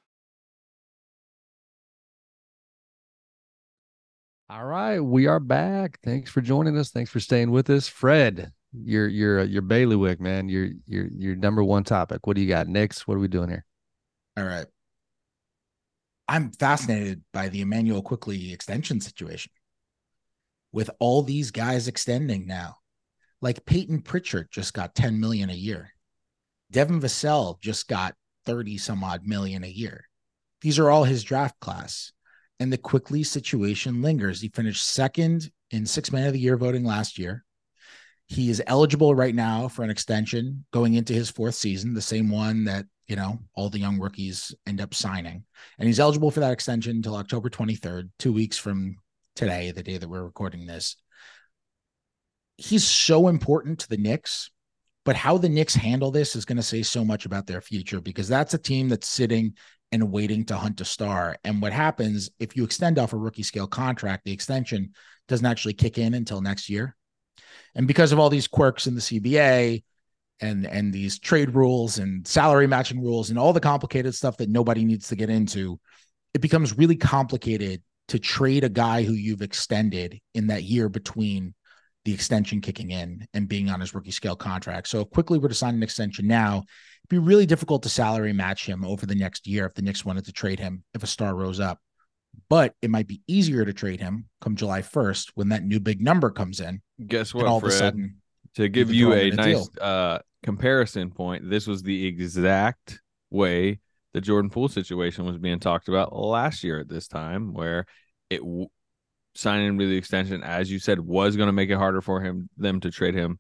All right, we are back. Thanks for joining us. Thanks for staying with us, Fred. Your your your bailiwick, man. Your your your number one topic. What do you got next? What are we doing here? All right. I'm fascinated by the Emmanuel Quickley extension situation. With all these guys extending now, like Peyton Pritchard just got ten million a year. Devin Vassell just got thirty some odd million a year. These are all his draft class. And the Quickley situation lingers. He finished second in six man of the year voting last year. He is eligible right now for an extension going into his fourth season, the same one that, you know, all the young rookies end up signing. And he's eligible for that extension until October twenty-third, two weeks from today, the day that we're recording this. He's so important to the Knicks, but how the Knicks handle this is going to say so much about their future, because that's a team that's sitting and waiting to hunt a star. And what happens if you extend off a rookie scale contract, the extension doesn't actually kick in until next year. And because of all these quirks in the C B A and, and these trade rules and salary matching rules and all the complicated stuff that nobody needs to get into, it becomes really complicated to trade a guy who you've extended in that year between the extension kicking in and being on his rookie scale contract. So if Quickley were to sign an extension now, it'd be really difficult to salary match him over the next year if the Knicks wanted to trade him, if a star rose up. But it might be easier to trade him come July first when that new big number comes in. Guess what, all Fred? Of a sudden, to give you a nice uh, comparison point, this was the exact way the Jordan Poole situation was being talked about last year at this time, where it w- signing him to the extension, as you said, was going to make it harder for him them to trade him,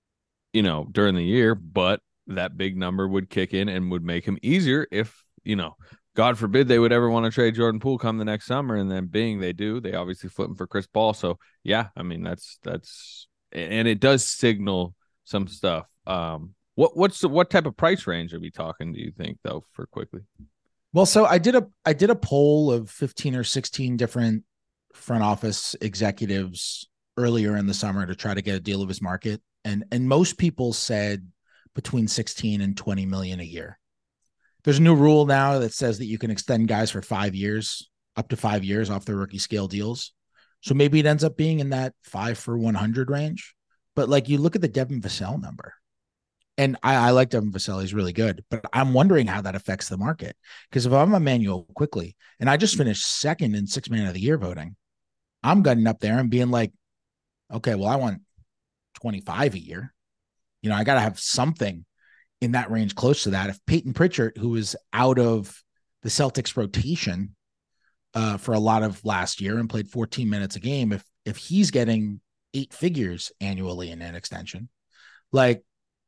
you know, during the year, but that big number would kick in and would make him easier if, you know, God forbid they would ever want to trade Jordan Poole come the next summer. And then being they do, they obviously flip him for Chris Paul. So yeah, I mean, that's, that's, and it does signal some stuff. Um, what, what's the, what type of price range are we talking, do you think, though, for Quickley? Well, so I did a, I did a poll of fifteen or sixteen different front office executives earlier in the summer to try to get a deal of his market. And, and most people said between sixteen and twenty million a year. There's a new rule now that says that you can extend guys for five years, up to five years off their rookie scale deals. So maybe it ends up being in that five for one hundred range. But like, you look at the Devin Vassell number, and I, I like Devin Vassell. He's really good, but I'm wondering how that affects the market. Because if I'm Emmanuel Quickley and I just finished second in six man of the year voting, I'm getting up there and being like, okay, well, I want twenty-five a year. You know, I got to have something in that range close to that. If Peyton Pritchard, who is out of the Celtics rotation uh, for a lot of last year and played fourteen minutes a game, if if he's getting eight figures annually in an extension, like,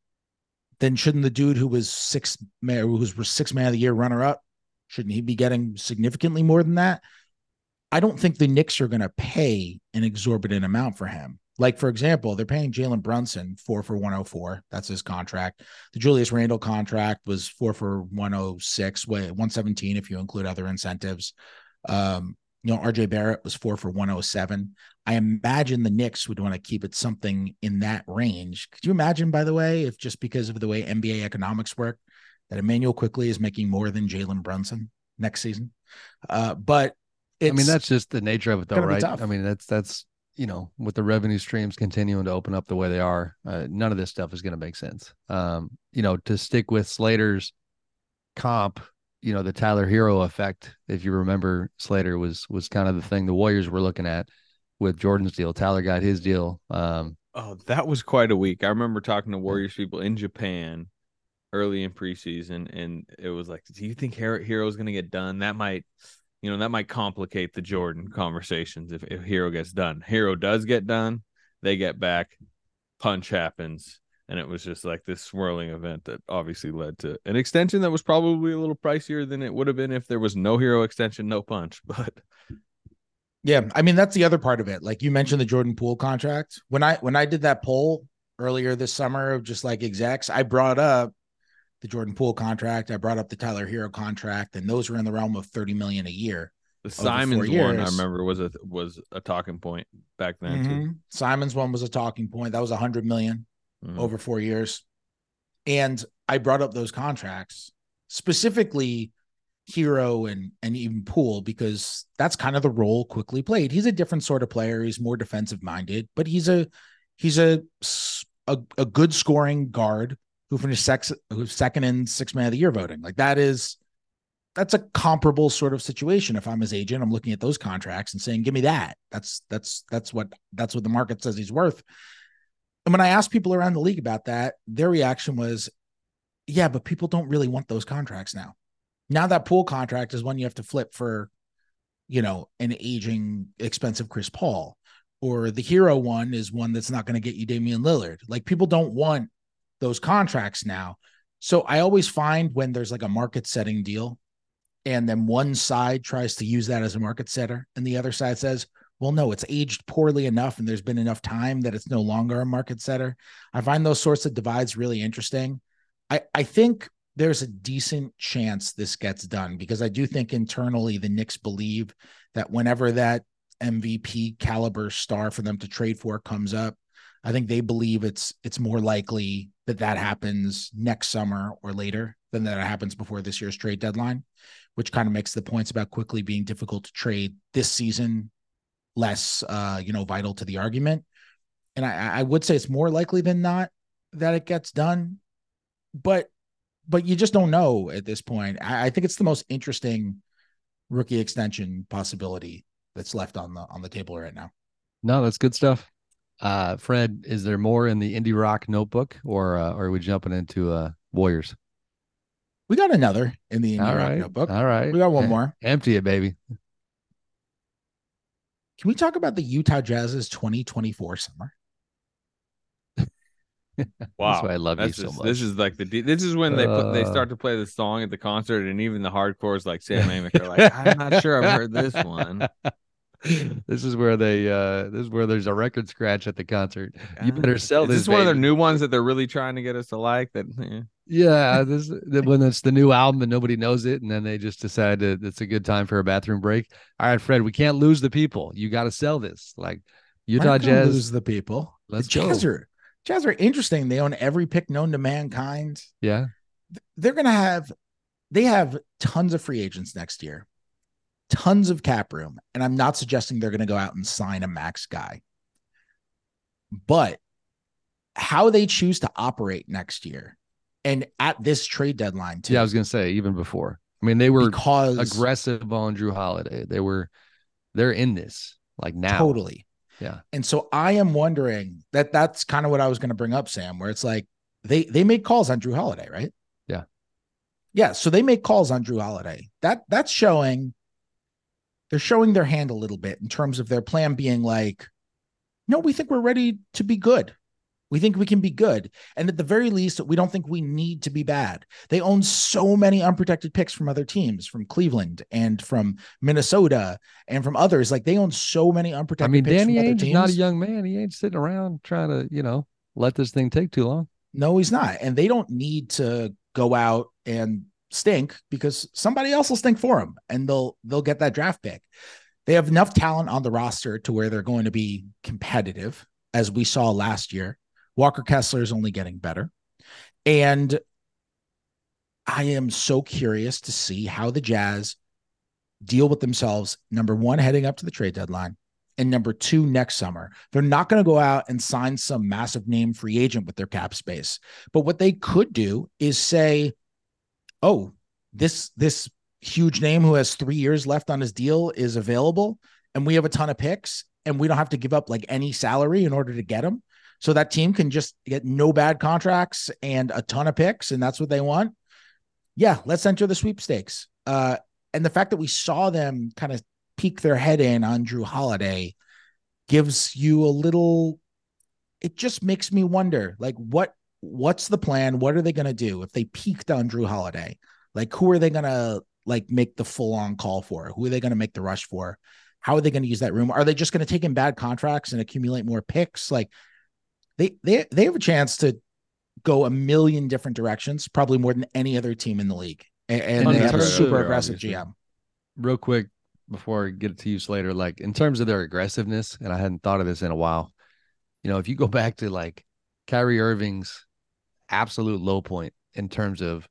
then shouldn't the dude who was six man, who was six man of the year runner up, shouldn't he be getting significantly more than that? I don't think the Knicks are going to pay an exorbitant amount for him. Like, for example, they're paying Jalen Brunson four for one oh four. That's his contract. The Julius Randle contract was four for one oh six, wait, one seventeen if you include other incentives. Um, you know, R J Barrett was four for one oh seven. I imagine the Knicks would want to keep it something in that range. Could you imagine, by the way, if just because of the way N B A economics work, that Emmanuel Quickley is making more than Jalen Brunson next season? Uh, but it's, I mean, that's just the nature of it, though, right? I mean, that's that's you know, with the revenue streams continuing to open up the way they are, uh, none of this stuff is going to make sense. Um, you know, to stick with Slater's comp, you know, the Tyler Hero effect, if you remember, Slater was was kind of the thing the Warriors were looking at with Jordan's deal. Tyler got his deal. Um, oh, that was quite a week. I remember talking to Warriors people in Japan early in preseason, and it was like, do you think Hero Hero's going to get done? That might, you know, that might complicate the Jordan conversations if, if Hero gets done. Hero does get done, they get back, punch happens. And it was just like this swirling event that obviously led to an extension that was probably a little pricier than it would have been if there was no Hero extension, no punch. But yeah, I mean, that's the other part of it. Like you mentioned the Jordan Poole contract. When I when I did that poll earlier this summer of just like execs, I brought up the Jordan Poole contract. I brought up the Tyler Hero contract, and those were in the realm of thirty million dollars a year. The Simons one, I remember, was a was a talking point back then mm-hmm. too. Simons one was a talking point. That was one hundred million dollars. Mm-hmm. Over four years. And I brought up those contracts, specifically Hero and, and even Poole, because that's kind of the role Quickley played. He's a different sort of player. He's more defensive minded, but he's a, he's a, a, a good scoring guard who finished sex, who's second in six man of the year voting. Like that is, that's a comparable sort of situation. If I'm his agent, I'm looking at those contracts and saying, give me that. That's, that's, that's what, that's what the market says he's worth. And when I asked people around the league about that, their reaction was, yeah, but people don't really want those contracts now. Now that Poole contract is one you have to flip for, you know, an aging, expensive Chris Paul, or the Hero one is one that's not going to get you Damian Lillard. Like people don't want those contracts now. So I always find when there's like a market setting deal and then one side tries to use that as a market setter and the other side says, well, no, it's aged poorly enough and there's been enough time that it's no longer a market setter. I find those sorts of divides really interesting. I, I think there's a decent chance this gets done because I do think internally the Knicks believe that whenever that M V P caliber star for them to trade for comes up, I think they believe it's it's more likely that that happens next summer or later than that it happens before this year's trade deadline, which kind of makes the points about Quickley being difficult to trade this season less, uh, you know, vital to the argument. And I, I would say it's more likely than not that it gets done, but, but you just don't know at this point. I, I think it's the most interesting rookie extension possibility that's left on the, on the table right now. No, that's good stuff. Uh, Fred, is there more in the Indie Rock notebook or, uh, or are we jumping into, uh, Warriors? We got another in the Indie All Rock right. notebook. All right. We got one Em- more. Empty it, baby. Can we talk about the Utah Jazz's twenty twenty-four summer? Wow, that's why I love That's you so just, much. This is like the this is when they put they Uh, start to play the song at the concert, and even the hardcores like Sam Amick are like, I'm not sure I've heard this one. This is where they uh this is where there's a record scratch at the concert. You better sell Is this. this one of their baby. new ones that they're really trying to get us to like? That eh. Yeah, this the- when it's the new album and nobody knows it, and then they just decide that it's a good time for a bathroom break. All right, Fred, we can't lose the people. You got to sell this. Like Utah Aren't gonna Jazz. lose the people. Let's the Jazz go. are Jazz are interesting. They own every pick known to mankind. Yeah, They're gonna have they have tons of free agents next year, tons of cap room, and I'm not suggesting they're gonna go out and sign a max guy. But how they choose to operate next year, and at this trade deadline too. yeah. I was gonna say even before. I mean, they were because aggressive on Drew Holiday. They were, they're in this like now. Totally. Yeah. And so I am wondering that that's kind of what I was going to bring up, Sam, where it's like they they made calls on Drew Holiday, right? Yeah. Yeah. So they make calls on Drew Holiday. That that's showing they're showing their hand a little bit in terms of their plan being like, no, we think we're ready to be good. We think we can be good. And at the very least, we don't think we need to be bad. They own so many unprotected picks from other teams, from Cleveland and from Minnesota and from others. Like they own so many unprotected I mean, picks Danny from other Ainge is teams. not a young man. He ain't sitting around trying to, you know, let this thing take too long. No, he's not. And they don't need to go out and stink because somebody else will stink for him and they'll they'll get that draft pick. They have enough talent on the roster to where they're going to be competitive, as we saw last year. Walker Kessler is only getting better. And I am so curious to see how the Jazz deal with themselves, number one, heading up to the trade deadline, and number two, next summer. They're not going to go out and sign some massive name free agent with their cap space. But what they could do is say, oh, this, this huge name who has three years left on his deal is available, and we have a ton of picks, and we don't have to give up like any salary in order to get him. So that team can just get no bad contracts and a ton of picks, and that's what they want. Yeah, let's enter the sweepstakes. Uh, and the fact that we saw them kind of peek their head in on Jrue Holiday gives you a little, it just makes me wonder, like, what what's the plan? What are they going to do if they peaked on Jrue Holiday? Like, who are they going to, like, make the full-on call for? Who are they going to make the rush for? How are they going to use that room? Are they just going to take in bad contracts and accumulate more picks? Like, They they they have a chance to go a million different directions, probably more than any other team in the league. And, and they have a super aggressive G M. Real quick, before I get it to you, Slater, like in terms of their aggressiveness, and I hadn't thought of this in a while, you know, if you go back to like Kyrie Irving's absolute low point in terms of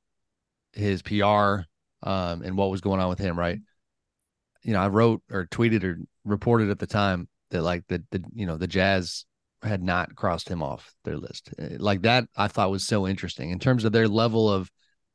his P R um, and what was going on with him, right? You know, I wrote or tweeted or reported at the time that like the, the you know, the Jazz had not crossed him off their list. Like that, I thought was so interesting in terms of their level of,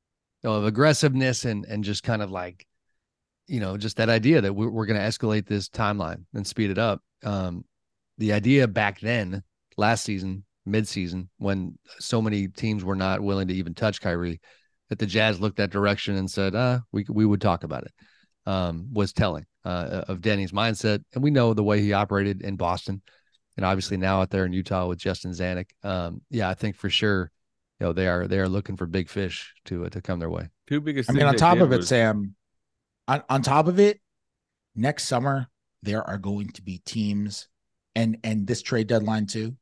of aggressiveness and, and just kind of like, you know, just that idea that we're, we're going to escalate this timeline and speed it up. Um, the idea back then, last season, mid-season, when so many teams were not willing to even touch Kyrie, that the Jazz looked that direction and said, uh, we, we would talk about it, um, was telling uh, of Denny's mindset. And we know the way he operated in Boston. And obviously now out there in Utah with Justin Zanuck, um, yeah, I think for sure, you know, they are they are looking for big fish to uh, to come their way. Two biggest. I mean, on top of it, was... Sam, on, on top of it, next summer there are going to be teams, and and this trade deadline too,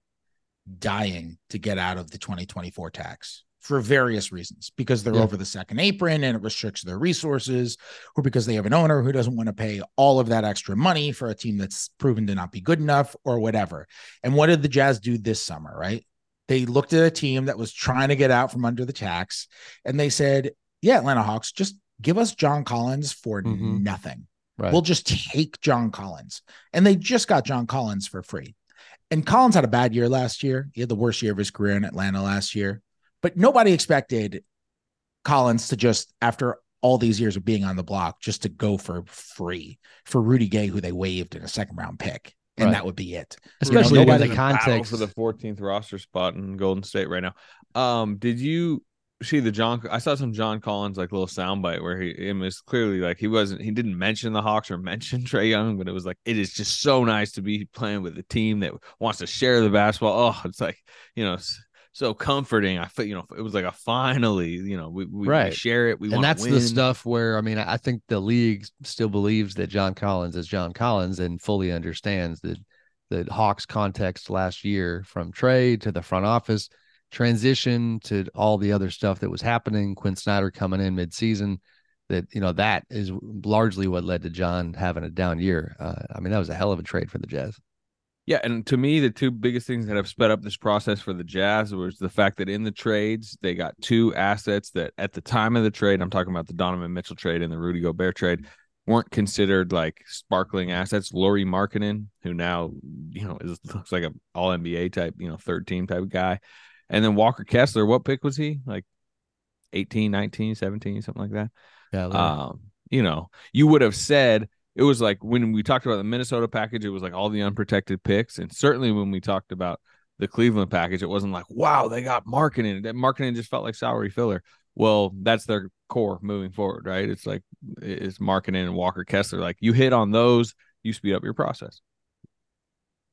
dying to get out of the twenty twenty-four tax for various reasons, because they're yeah. over the second apron and it restricts their resources, or because they have an owner who doesn't want to pay all of that extra money for a team that's proven to not be good enough or whatever. And what did the Jazz do this summer, right? They looked at a team that was trying to get out from under the tax and they said, yeah, Atlanta Hawks, just give us John Collins for mm-hmm. nothing. Right. We'll just take John Collins. And they just got John Collins for free. And Collins had a bad year last year. He had the worst year of his career in Atlanta last year. But nobody expected Collins to just, after all these years of being on the block, just to go for free for Rudy Gay, who they waived in a second round pick. And right. that would be it. Especially you know, in the context for the fourteenth roster spot in Golden State right now. Um, did you see the John? I saw some John Collins like little soundbite where he it was clearly like he wasn't he didn't mention the Hawks or mention Trae Young, but it was like it is just so nice to be playing with a team that wants to share the basketball. Oh, it's like, you know, so comforting. I feel, you know, it was like a finally, you know, we, we, right. we share it. We and want that's to win. The stuff where, I mean, I think the league still believes that John Collins is John Collins and fully understands that the Hawks context last year, from trade to the front office transition to all the other stuff that was happening, Quinn Snyder coming in mid-season, that, you know, that is largely what led to John having a down year. Uh, I mean, that was a hell of a trade for the Jazz. Yeah, and to me, the two biggest things that have sped up this process for the Jazz was the fact that in the trades, they got two assets that at the time of the trade, I'm talking about the Donovan Mitchell trade and the Rudy Gobert trade, weren't considered like sparkling assets. Lauri Markkanen, who now, you know, is, looks like an all N B A type, you know, third team type of guy. And then Walker Kessler, what pick was he? Like eighteen, nineteen, seventeen, something like that. Yeah. Um, you know, you would have said, it was like when we talked about the Minnesota package, it was like all the unprotected picks. And certainly when we talked about the Cleveland package, it wasn't like, wow, they got Markkanen. That Markkanen just felt like salary filler. Well, that's their core moving forward, right? It's like it's Markkanen and Walker Kessler. Like you hit on those, you speed up your process.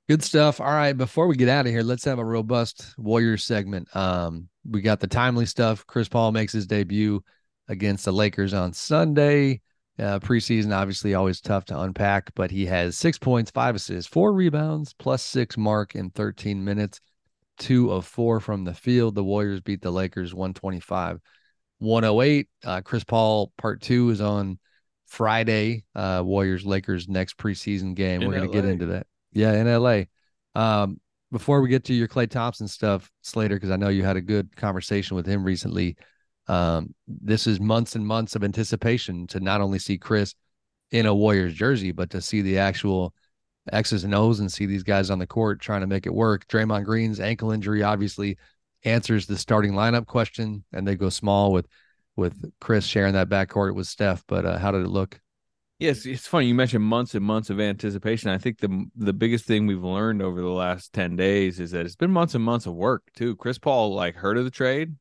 Good stuff. All right, before we get out of here, let's have a robust Warriors segment. Um, we got the timely stuff. Chris Paul makes his debut against the Lakers on Sunday. Uh, preseason, obviously, always tough to unpack, but he has six points, five assists, four rebounds, plus six mark in thirteen minutes, two of four from the field. The Warriors beat the Lakers one twenty-five one oh eight. Uh, Chris Paul part two is on Friday. Uh, Warriors Lakers next preseason game. In We're going to L A. get into that. Yeah, in L A. Um, before we get to your Klay Thompson stuff, Slater, because I know you had a good conversation with him recently. Um, this is months and months of anticipation to not only see Chris in a Warriors jersey, but to see the actual X's and O's and see these guys on the court trying to make it work. Draymond Green's ankle injury obviously answers the starting lineup question, and they go small with with Chris sharing that backcourt with Steph. But uh, how did it look? Yes, it's funny. You mentioned months and months of anticipation. I think the the biggest thing we've learned over the last ten days is that it's been months and months of work too. Chris Paul like heard of the trade,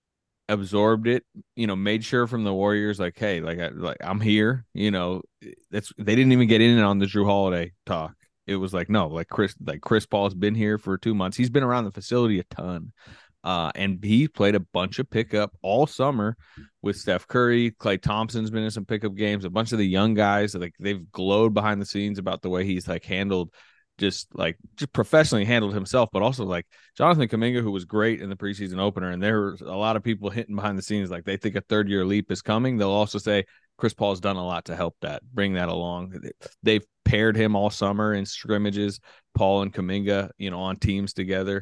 absorbed it, you know, made sure from the Warriors like, hey, like, I, like I'm here. You know, that's they didn't even get in on the Drew Holiday talk. It was like, no, like Chris, like Chris Paul's been here for two months. He's been around the facility a ton. Uh, and he played a bunch of pickup all summer with Steph Curry. Klay Thompson's been in some pickup games. A bunch of the young guys, like they've glowed behind the scenes about the way he's like handled, just like just professionally handled himself, but also like Jonathan Kuminga, who was great in the preseason opener. And there were a lot of people hitting behind the scenes, like they think a third year leap is coming. They'll also say Chris Paul's done a lot to help that, bring that along. They've paired him all summer in scrimmages, Paul and Kuminga, you know, on teams together.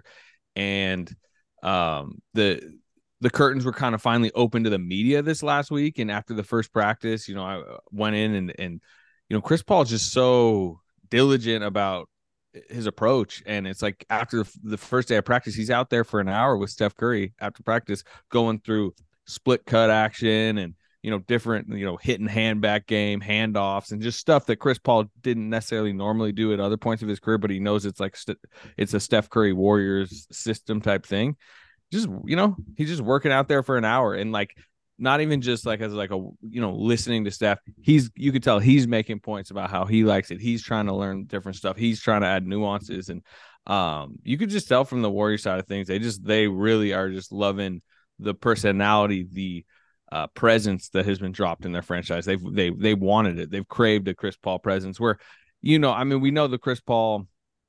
And Um, the the curtains were kind of finally open to the media this last week, and after the first practice, you know, I went in and and you know, Chris Paul is just so diligent about his approach, and it's like after the first day of practice, he's out there for an hour with Steph Curry after practice, going through split cut action and you know different you know hit and hand back game, handoffs, and just stuff that Chris Paul didn't necessarily normally do at other points of his career, but he knows it's like st- it's a Steph Curry Warriors system type thing. Just you know, he's just working out there for an hour, and like not even just like as like a you know listening to Steph. He's you could tell he's making points about how he likes it. He's trying to learn different stuff. He's trying to add nuances, and um, you could just tell from the Warrior side of things, they just they really are just loving the personality, the Uh, presence that has been dropped in their franchise. They've they they wanted it. They've craved a Chris Paul presence. Where, you know, I mean, we know the Chris Paul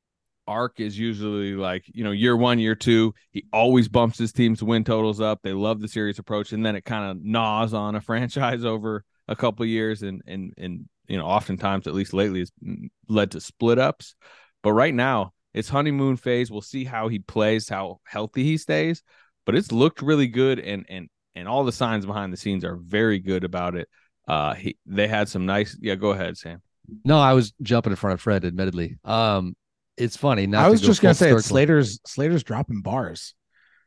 arc is usually like, you know, year one, year two, he always bumps his team's win totals up. They love the series approach, and then it kind of gnaws on a franchise over a couple of years, and and and you know, oftentimes, at least lately, it's led to split ups. But right now, it's honeymoon phase. We'll see how he plays, how healthy he stays. But it's looked really good, and and. And all the signs behind the scenes are very good about it. Uh, he, they had some nice. Yeah, go ahead, Sam. No, I was jumping in front of Fred, admittedly. Um, it's funny. Not I was to go just gonna say circle. it's Slater's Slater's dropping bars.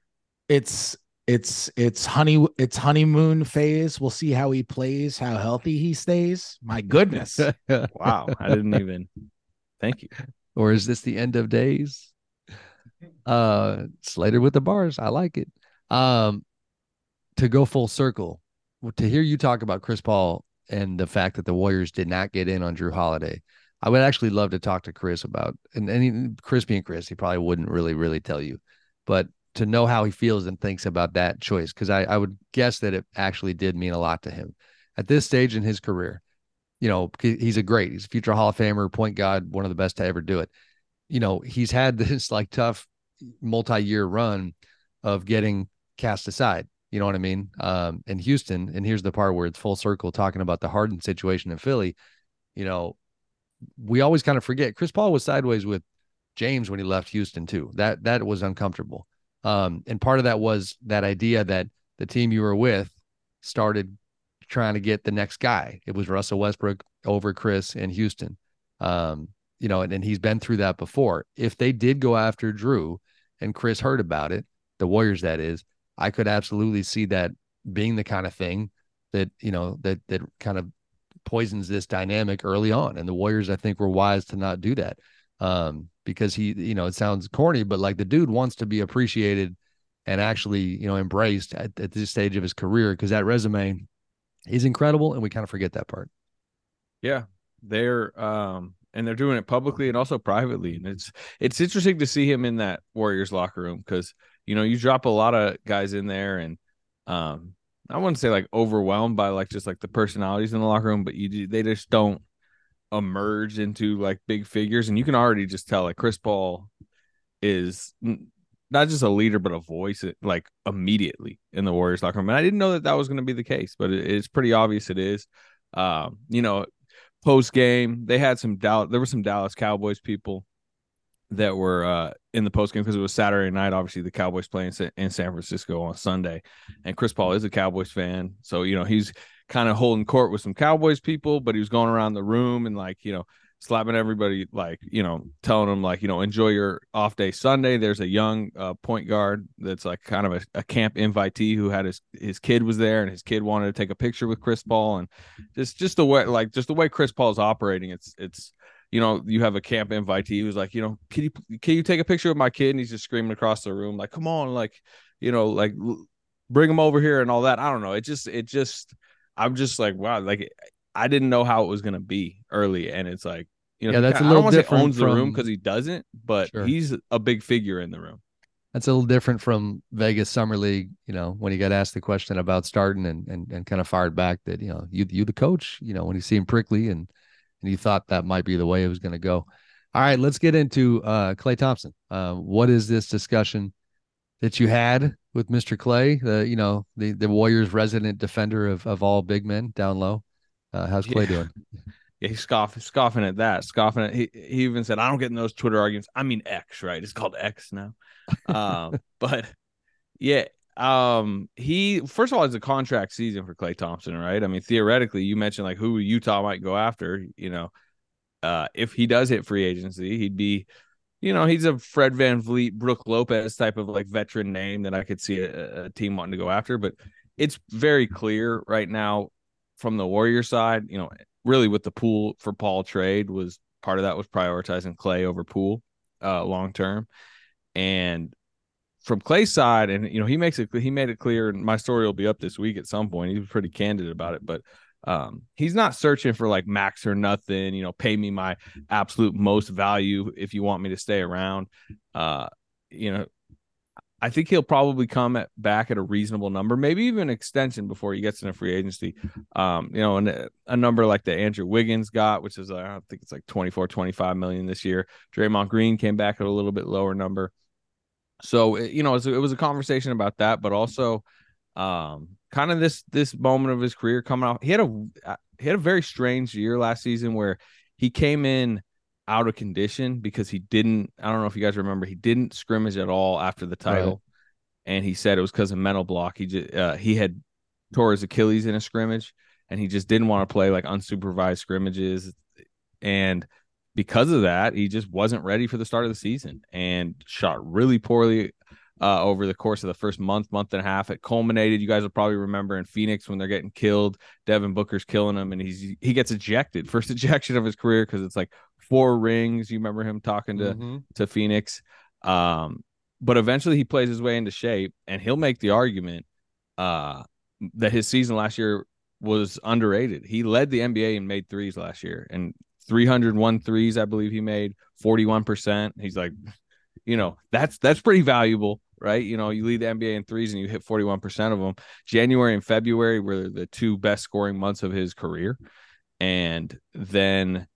It's it's it's honey it's honeymoon phase. We'll see how he plays, how healthy he stays. My goodness. Wow, I didn't even. Thank you. Or is this the end of days? Uh, Slater with the bars. I like it. Um. To go full circle, to hear you talk about Chris Paul and the fact that the Warriors did not get in on Drew Holiday, I would actually love to talk to Chris about, and, and he, Chris being Chris, he probably wouldn't really, really tell you, but to know how he feels and thinks about that choice, because I, I would guess that it actually did mean a lot to him at this stage in his career. You know, he's a great, he's a future Hall of Famer, point guard, one of the best to ever do it. You know, he's had this like tough multi-year run of getting cast aside. You know what I mean? Um, in Houston, and here's the part where it's full circle talking about the Harden situation in Philly. You know, we always kind of forget Chris Paul was sideways with James when he left Houston too. That that was uncomfortable. Um, and part of that was that idea that the team you were with started trying to get the next guy. It was Russell Westbrook over Chris in Houston. Um, you know, and, and he's been through that before. If they did go after Drew and Chris heard about it, the Warriors, that is, I could absolutely see that being the kind of thing that, you know, that, that kind of poisons this dynamic early on. And the Warriors, I think, were wise to not do that. Um, because he, you know, it sounds corny, but like the dude wants to be appreciated and actually, you know, embraced at, at this stage of his career, because that resume is incredible. And we kind of forget that part. Yeah, they're, um, and they're doing it publicly and also privately. And it's it's interesting to see him in that Warriors locker room because, you know, you drop a lot of guys in there and um, I wouldn't say like overwhelmed by like just like the personalities in the locker room, but you they just don't emerge into like big figures. And you can already just tell like Chris Paul is not just a leader, but a voice like immediately in the Warriors locker room. And I didn't know that that was going to be the case, but it, it's pretty obvious it is. Um, you know, post game, they had some Dallas, there were some Dallas Cowboys people that were uh, in the post game because it was Saturday night. Obviously, the Cowboys playing in San Francisco on Sunday, and Chris Paul is a Cowboys fan, so you know he's kind of holding court with some Cowboys people, but he was going around the room and like you know slapping everybody, like you know telling them like you know enjoy your off day Sunday. There's a young uh, point guard that's like kind of a, a camp invitee who had his his kid was there, and his kid wanted to take a picture with Chris Paul, and just just the way like just the way Chris Paul is operating, it's it's. You know, you have a camp invitee who's like, you know, can you can you take a picture of my kid? And he's just screaming across the room, like, come on, like, you know, like bring him over here and all that. I don't know. It just, it just, I'm just like, wow, like I didn't know how it was gonna be early, and it's like, you know, yeah, that's kinda, a little I don't different. Say owns from, the room because he doesn't, but sure. he's a big figure in the room. That's a little different from Vegas Summer League, you know, when he got asked the question about starting and and and kind of fired back that you know you you the coach, you know, when you see him prickly and. And you thought that might be the way it was going to go. All right, let's get into uh, Klay Thompson. Uh, what is this discussion that you had with Mister Klay, the you know the the Warriors' resident defender of of all big men down low? Uh, how's Klay yeah. doing? Yeah, he's scoffing, scoffing at that, scoffing at. He he even said, "I don't get in those Twitter arguments." I mean X, right? It's called X now. um, but yeah. Um, he first of all, it's a contract season for Klay Thompson, right? I mean, theoretically, you mentioned like who Utah might go after. You know, uh, if he does hit free agency, he'd be, you know, he's a Fred VanVleet, Brooke Lopez type of like veteran name that I could see a, a team wanting to go after. But it's very clear right now from the Warrior side, you know, really with the Poole for Paul trade was part of that was prioritizing Klay over Poole uh, long term, and. From Klay's side, and you know, he makes it he made it clear, and my story will be up this week at some point. He was pretty candid about it, but um, he's not searching for like max or nothing, you know, pay me my absolute most value if you want me to stay around. Uh, you know, I think he'll probably come at, back at a reasonable number, maybe even an extension before he gets into free agency. Um, you know, and a, a number like the Andrew Wiggins got, which is, uh, I think it's like twenty-four, twenty-five million this year. Draymond Green came back at a little bit lower number. So, you know, it was, it was a conversation about that, but also um, kind of this this moment of his career coming out. He had a he had a very strange year last season where he came in out of condition because he didn't. I don't know if you guys remember, he didn't scrimmage at all after the title, right. And he said it was because of mental block. He just uh, he had tore his Achilles in a scrimmage, and he just didn't want to play like unsupervised scrimmages, and because of that, he just wasn't ready for the start of the season and shot really poorly uh, over the course of the first month, month and a half. It culminated, you guys will probably remember, in Phoenix when they're getting killed. Devin Booker's killing him, and he's he gets ejected. First ejection of his career because it's like four rings. You remember him talking to, mm-hmm. to Phoenix. Um, but eventually he plays his way into shape, and he'll make the argument uh, that his season last year was underrated. He led the N B A in made threes last year, and three hundred one threes, I believe he made, forty-one percent. He's like, you know, that's that's pretty valuable, right? You know, you lead the N B A in threes and you hit forty-one percent of them. January and February were the two best scoring months of his career. And then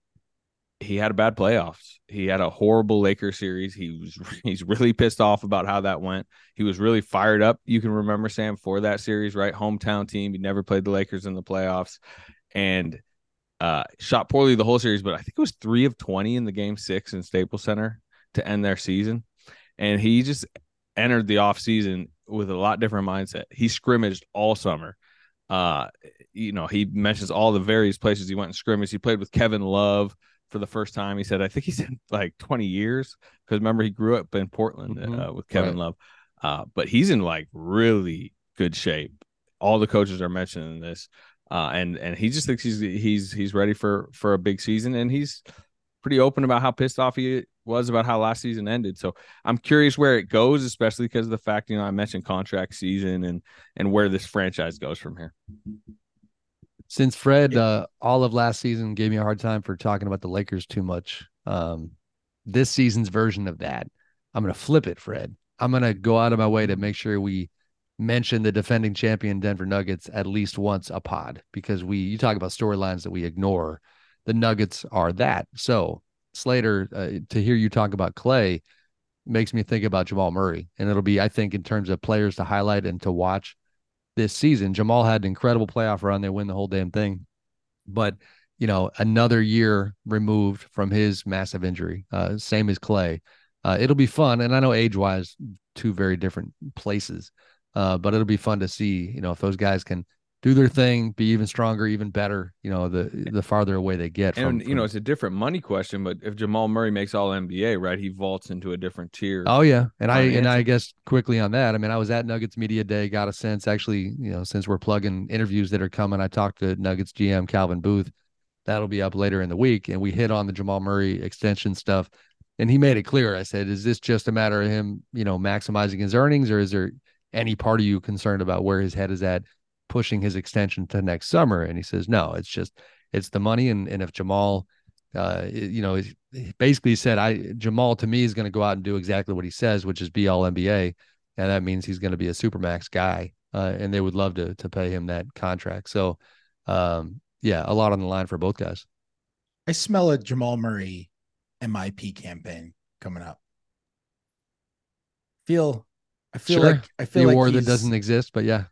he had a bad playoffs. He had a horrible Lakers series. He was he's really pissed off about how that went. He was really fired up. You can remember, Sam, for that series, right? Hometown team. He never played the Lakers in the playoffs. And Uh, shot poorly the whole series, but I think it was three of twenty in the game six in Staples Center to end their season. And he just entered the offseason with a lot different mindset. He scrimmaged all summer. Uh, you know, he mentions all the various places he went and scrimmaged. He played with Kevin Love for the first time. He said, I think he said like twenty years, because remember, he grew up in Portland mm-hmm. uh, with Kevin right. Love. Uh, but he's in like really good shape. All the coaches are mentioning this. Uh, and and he just thinks he's he's he's ready for for a big season, and he's pretty open about how pissed off he was about how last season ended. So I'm curious where it goes, especially because of the fact, you know, I mentioned contract season and and where this franchise goes from here. Since Fred, uh, all of last season gave me a hard time for talking about the Lakers too much. Um, this season's version of that, I'm going to flip it, Fred. I'm going to go out of my way to make sure we mention the defending champion Denver Nuggets at least once a pod, because we, you talk about storylines that we ignore. The Nuggets are that. So Slater, uh, to hear you talk about Klay makes me think about Jamal Murray. And it'll be, I think, in terms of players to highlight and to watch this season. Jamal had an incredible playoff run. They win the whole damn thing. But, you know, another year removed from his massive injury, uh, same as Klay. Uh, it'll be fun. And I know age-wise, two very different places. Uh, but it'll be fun to see, you know, if those guys can do their thing, be even stronger, even better, you know, the the farther away they get. From, and, you from... know, it's a different money question, but if Jamal Murray makes all N B A, right, he vaults into a different tier. Oh, yeah. And I and I guess quickly on that, I mean, I was at Nuggets Media Day, got a sense, actually, you know, since we're plugging interviews that are coming, I talked to Nuggets G M Calvin Booth. That'll be up later in the week. And we hit on the Jamal Murray extension stuff. And he made it clear. I said, is this just a matter of him, you know, maximizing his earnings, or is there any part of you concerned about where his head is at pushing his extension to next summer? And he says, no, it's just, it's the money. And, and if Jamal, uh, you know, he basically said, I, Jamal to me is going to go out and do exactly what he says, which is be all N B A. And that means he's going to be a supermax guy. Uh, and they would love to, to pay him that contract. So um, yeah, a lot on the line for both guys. I smell a Jamal Murray M I P campaign coming up. Feel, I feel sure. like, I feel the like award he's, that doesn't exist, but yeah.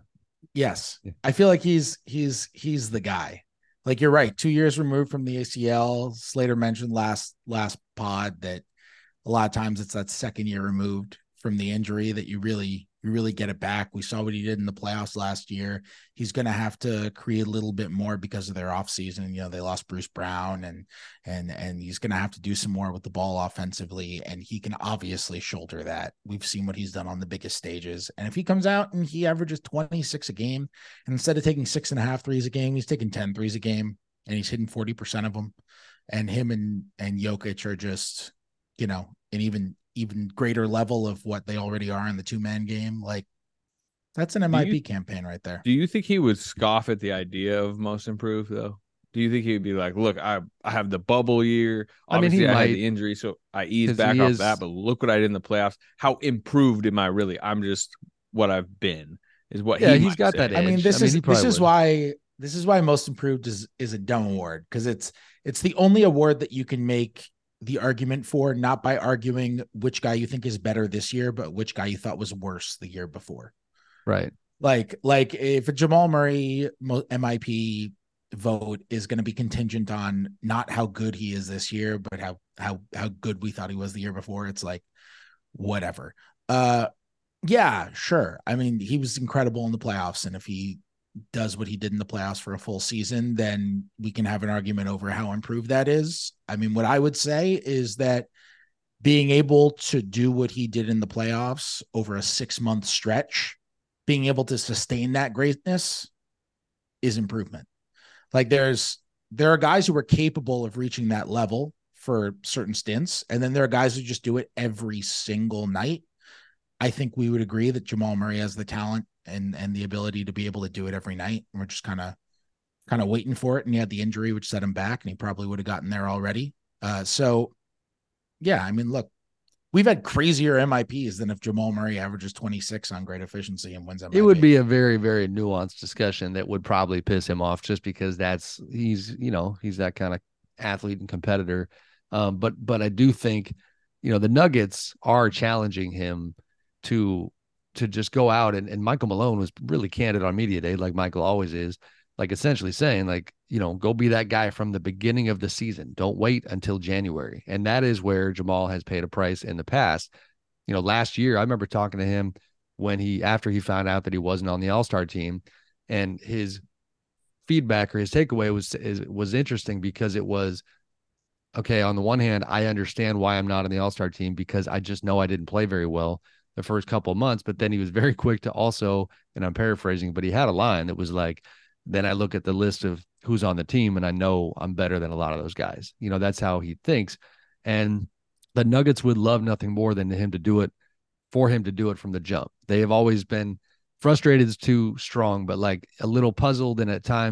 Yes. Yeah. I feel like he's he's he's the guy. Like, you're right. Two years removed from the A C L. Slater mentioned last last pod that a lot of times it's that second year removed from the injury that you really you really get it back. We saw what he did in the playoffs last year. He's going to have to create a little bit more because of their offseason. You know, they lost Bruce Brown, and and and he's going to have to do some more with the ball offensively, and he can obviously shoulder that. We've seen what he's done on the biggest stages. And if he comes out and he averages twenty-six a game, and instead of taking six and a half threes a game, he's taking ten threes a game, and he's hitting forty percent of them, and him and, and Jokic are just, you know, an even even greater level of what they already are in the two-man game. Like, that's an M I P you, campaign right there. Do you think he would scoff at the idea of most improved, though? Do you think he would be like, look, I I have the bubble year. Obviously, I, mean, I had the injury, so I eased back off is... that. But look what I did in the playoffs. How improved am I really? I'm just what I've been, is what yeah, he he's got say. that edge. I mean, this I is mean, this is would. why this is why most improved is is a dumb award, because it's it's the only award that you can make the argument for, not by arguing which guy you think is better this year, but which guy you thought was worse the year before. Right. Like, like if a Jamal Murray M I P vote is going to be contingent on not how good he is this year, but how, how, how good we thought he was the year before, it's like, whatever. Uh, yeah, sure. I mean, he was incredible in the playoffs. And if he does what he did in the playoffs for a full season, then we can have an argument over how improved that is. I mean, what I would say is that being able to do what he did in the playoffs over a six month stretch, being able to sustain that greatness is improvement. Like, there's, there are guys who are capable of reaching that level for certain stints. And then there are guys who just do it every single night. I think we would agree that Jamal Murray has the talent and and the ability to be able to do it every night. We're just kind of kind of waiting for it. And he had the injury, which set him back, and he probably would have gotten there already. Uh, so, yeah, I mean, look, we've had crazier M I Ps than if Jamal Murray averages twenty-six on great efficiency and wins M I P. It would be a very, very nuanced discussion that would probably piss him off, just because that's, he's, you know, he's that kind of athlete and competitor. Um, but, but I do think, you know, the Nuggets are challenging him to, to just go out, and, and Michael Malone was really candid on media day, like Michael always is, like essentially saying, like, you know, go be that guy from the beginning of the season. Don't wait until January. And that is where Jamal has paid a price in the past. You know, last year, I remember talking to him when he, after he found out that he wasn't on the All-Star team, and his feedback or his takeaway was, is, was interesting, because it was, okay, on the one hand, I understand why I'm not on the All-Star team, because I just know I didn't play very well the first couple of months. But then he was very quick to also, and I'm paraphrasing, but he had a line that was like, then I look at the list of who's on the team and I know I'm better than a lot of those guys. You know, that's how he thinks. And the Nuggets would love nothing more than him to do it, for him to do it from the jump. They have always been frustrated is too strong, but like a little puzzled, and at times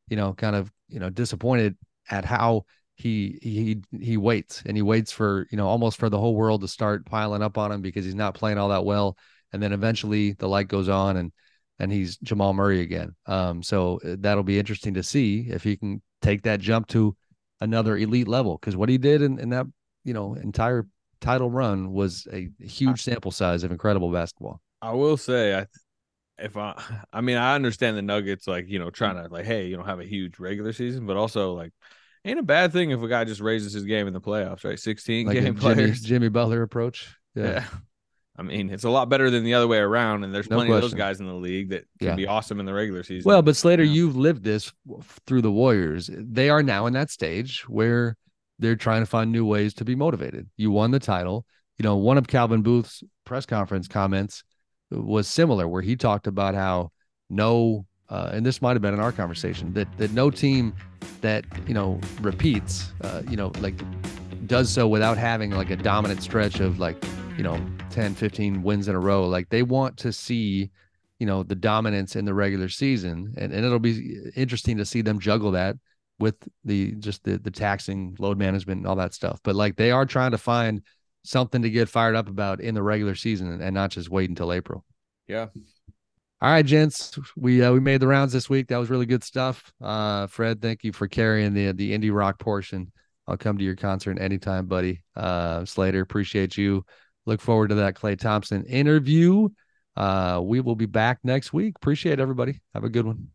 you know, kind of, you know, disappointed at how he he he waits and he waits for, you know, almost for the whole world to start piling up on him because he's not playing all that well. And then eventually the light goes on and and he's Jamal Murray again. Um, so that'll be interesting to see if he can take that jump to another elite level, because what he did in, in that, you know, entire title run was a huge sample size of incredible basketball. I will say, I if I, I mean, I understand the Nuggets, like, you know, trying to like, hey, you know, have a huge regular season, but also like, ain't a bad thing if a guy just raises his game in the playoffs, right? sixteen like game Jimmy, players, Jimmy Butler approach. Yeah. yeah. I mean, it's a lot better than the other way around, and there's No plenty question. of those guys in the league that can Yeah. be awesome in the regular season. Well, but Slater, Yeah. you've lived this through the Warriors. They are now in that stage where they're trying to find new ways to be motivated. You won the title. You know, one of Calvin Booth's press conference comments was similar, where he talked about how no, uh, and this might have been in our conversation, that that no team that, you know, repeats, uh, you know, like does so without having like a dominant stretch of like, you know, ten, fifteen wins in a row. Like they want to see, you know, the dominance in the regular season. And, and it'll be interesting to see them juggle that with the, just the, the taxing load management and all that stuff. But like they are trying to find something to get fired up about in the regular season and, and not just wait until April. Yeah. All right, gents, we, uh, we made the rounds this week. That was really good stuff. Uh, Fred, thank you for carrying the, the indie rock portion. I'll come to your concert anytime, buddy. Uh, Slater, appreciate you. Look forward to that Klay Thompson interview. Uh, we will be back next week. Appreciate everybody. Have a good one.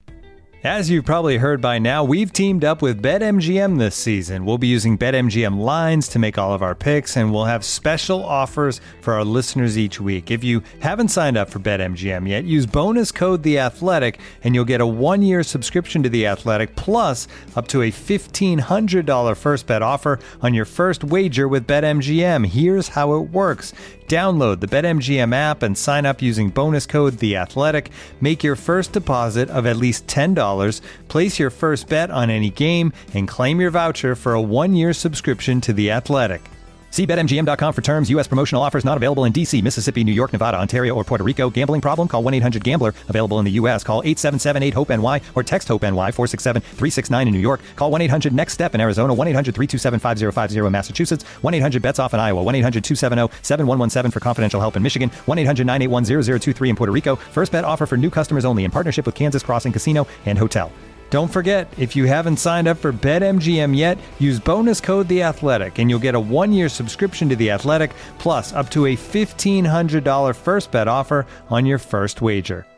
As you've probably heard by now, we've teamed up with BetMGM this season. We'll be using BetMGM lines to make all of our picks, and we'll have special offers for our listeners each week. If you haven't signed up for BetMGM yet, use bonus code The Athletic, and you'll get a one-year subscription to The Athletic, plus up to a fifteen hundred dollars first bet offer on your first wager with BetMGM. Here's how it works. Download the BetMGM app and sign up using bonus code The Athletic. Make your first deposit of at least ten dollars. Place your first bet on any game and claim your voucher for a one-year subscription to The Athletic. See Bet M G M dot com for terms. U S promotional offers not available in D C, Mississippi, New York, Nevada, Ontario, or Puerto Rico. Gambling problem? Call one eight hundred gambler. Available in the U S. Call eight seven seven eight hope N Y or text HOPE-NY four six seven three six nine in New York. Call one eight hundred next step in Arizona. one eight hundred three two seven five zero five zero in Massachusetts. one eight hundred bets off in Iowa. one eight hundred two seven zero seven one one seven for confidential help in Michigan. one eight hundred nine eight one zero zero two three in Puerto Rico. First bet offer for new customers only in partnership with Kansas Crossing Casino and Hotel. Don't forget, if you haven't signed up for BetMGM yet, use bonus code The Athletic, and you'll get a one-year subscription to The Athletic, plus up to a fifteen hundred dollars first bet offer on your first wager.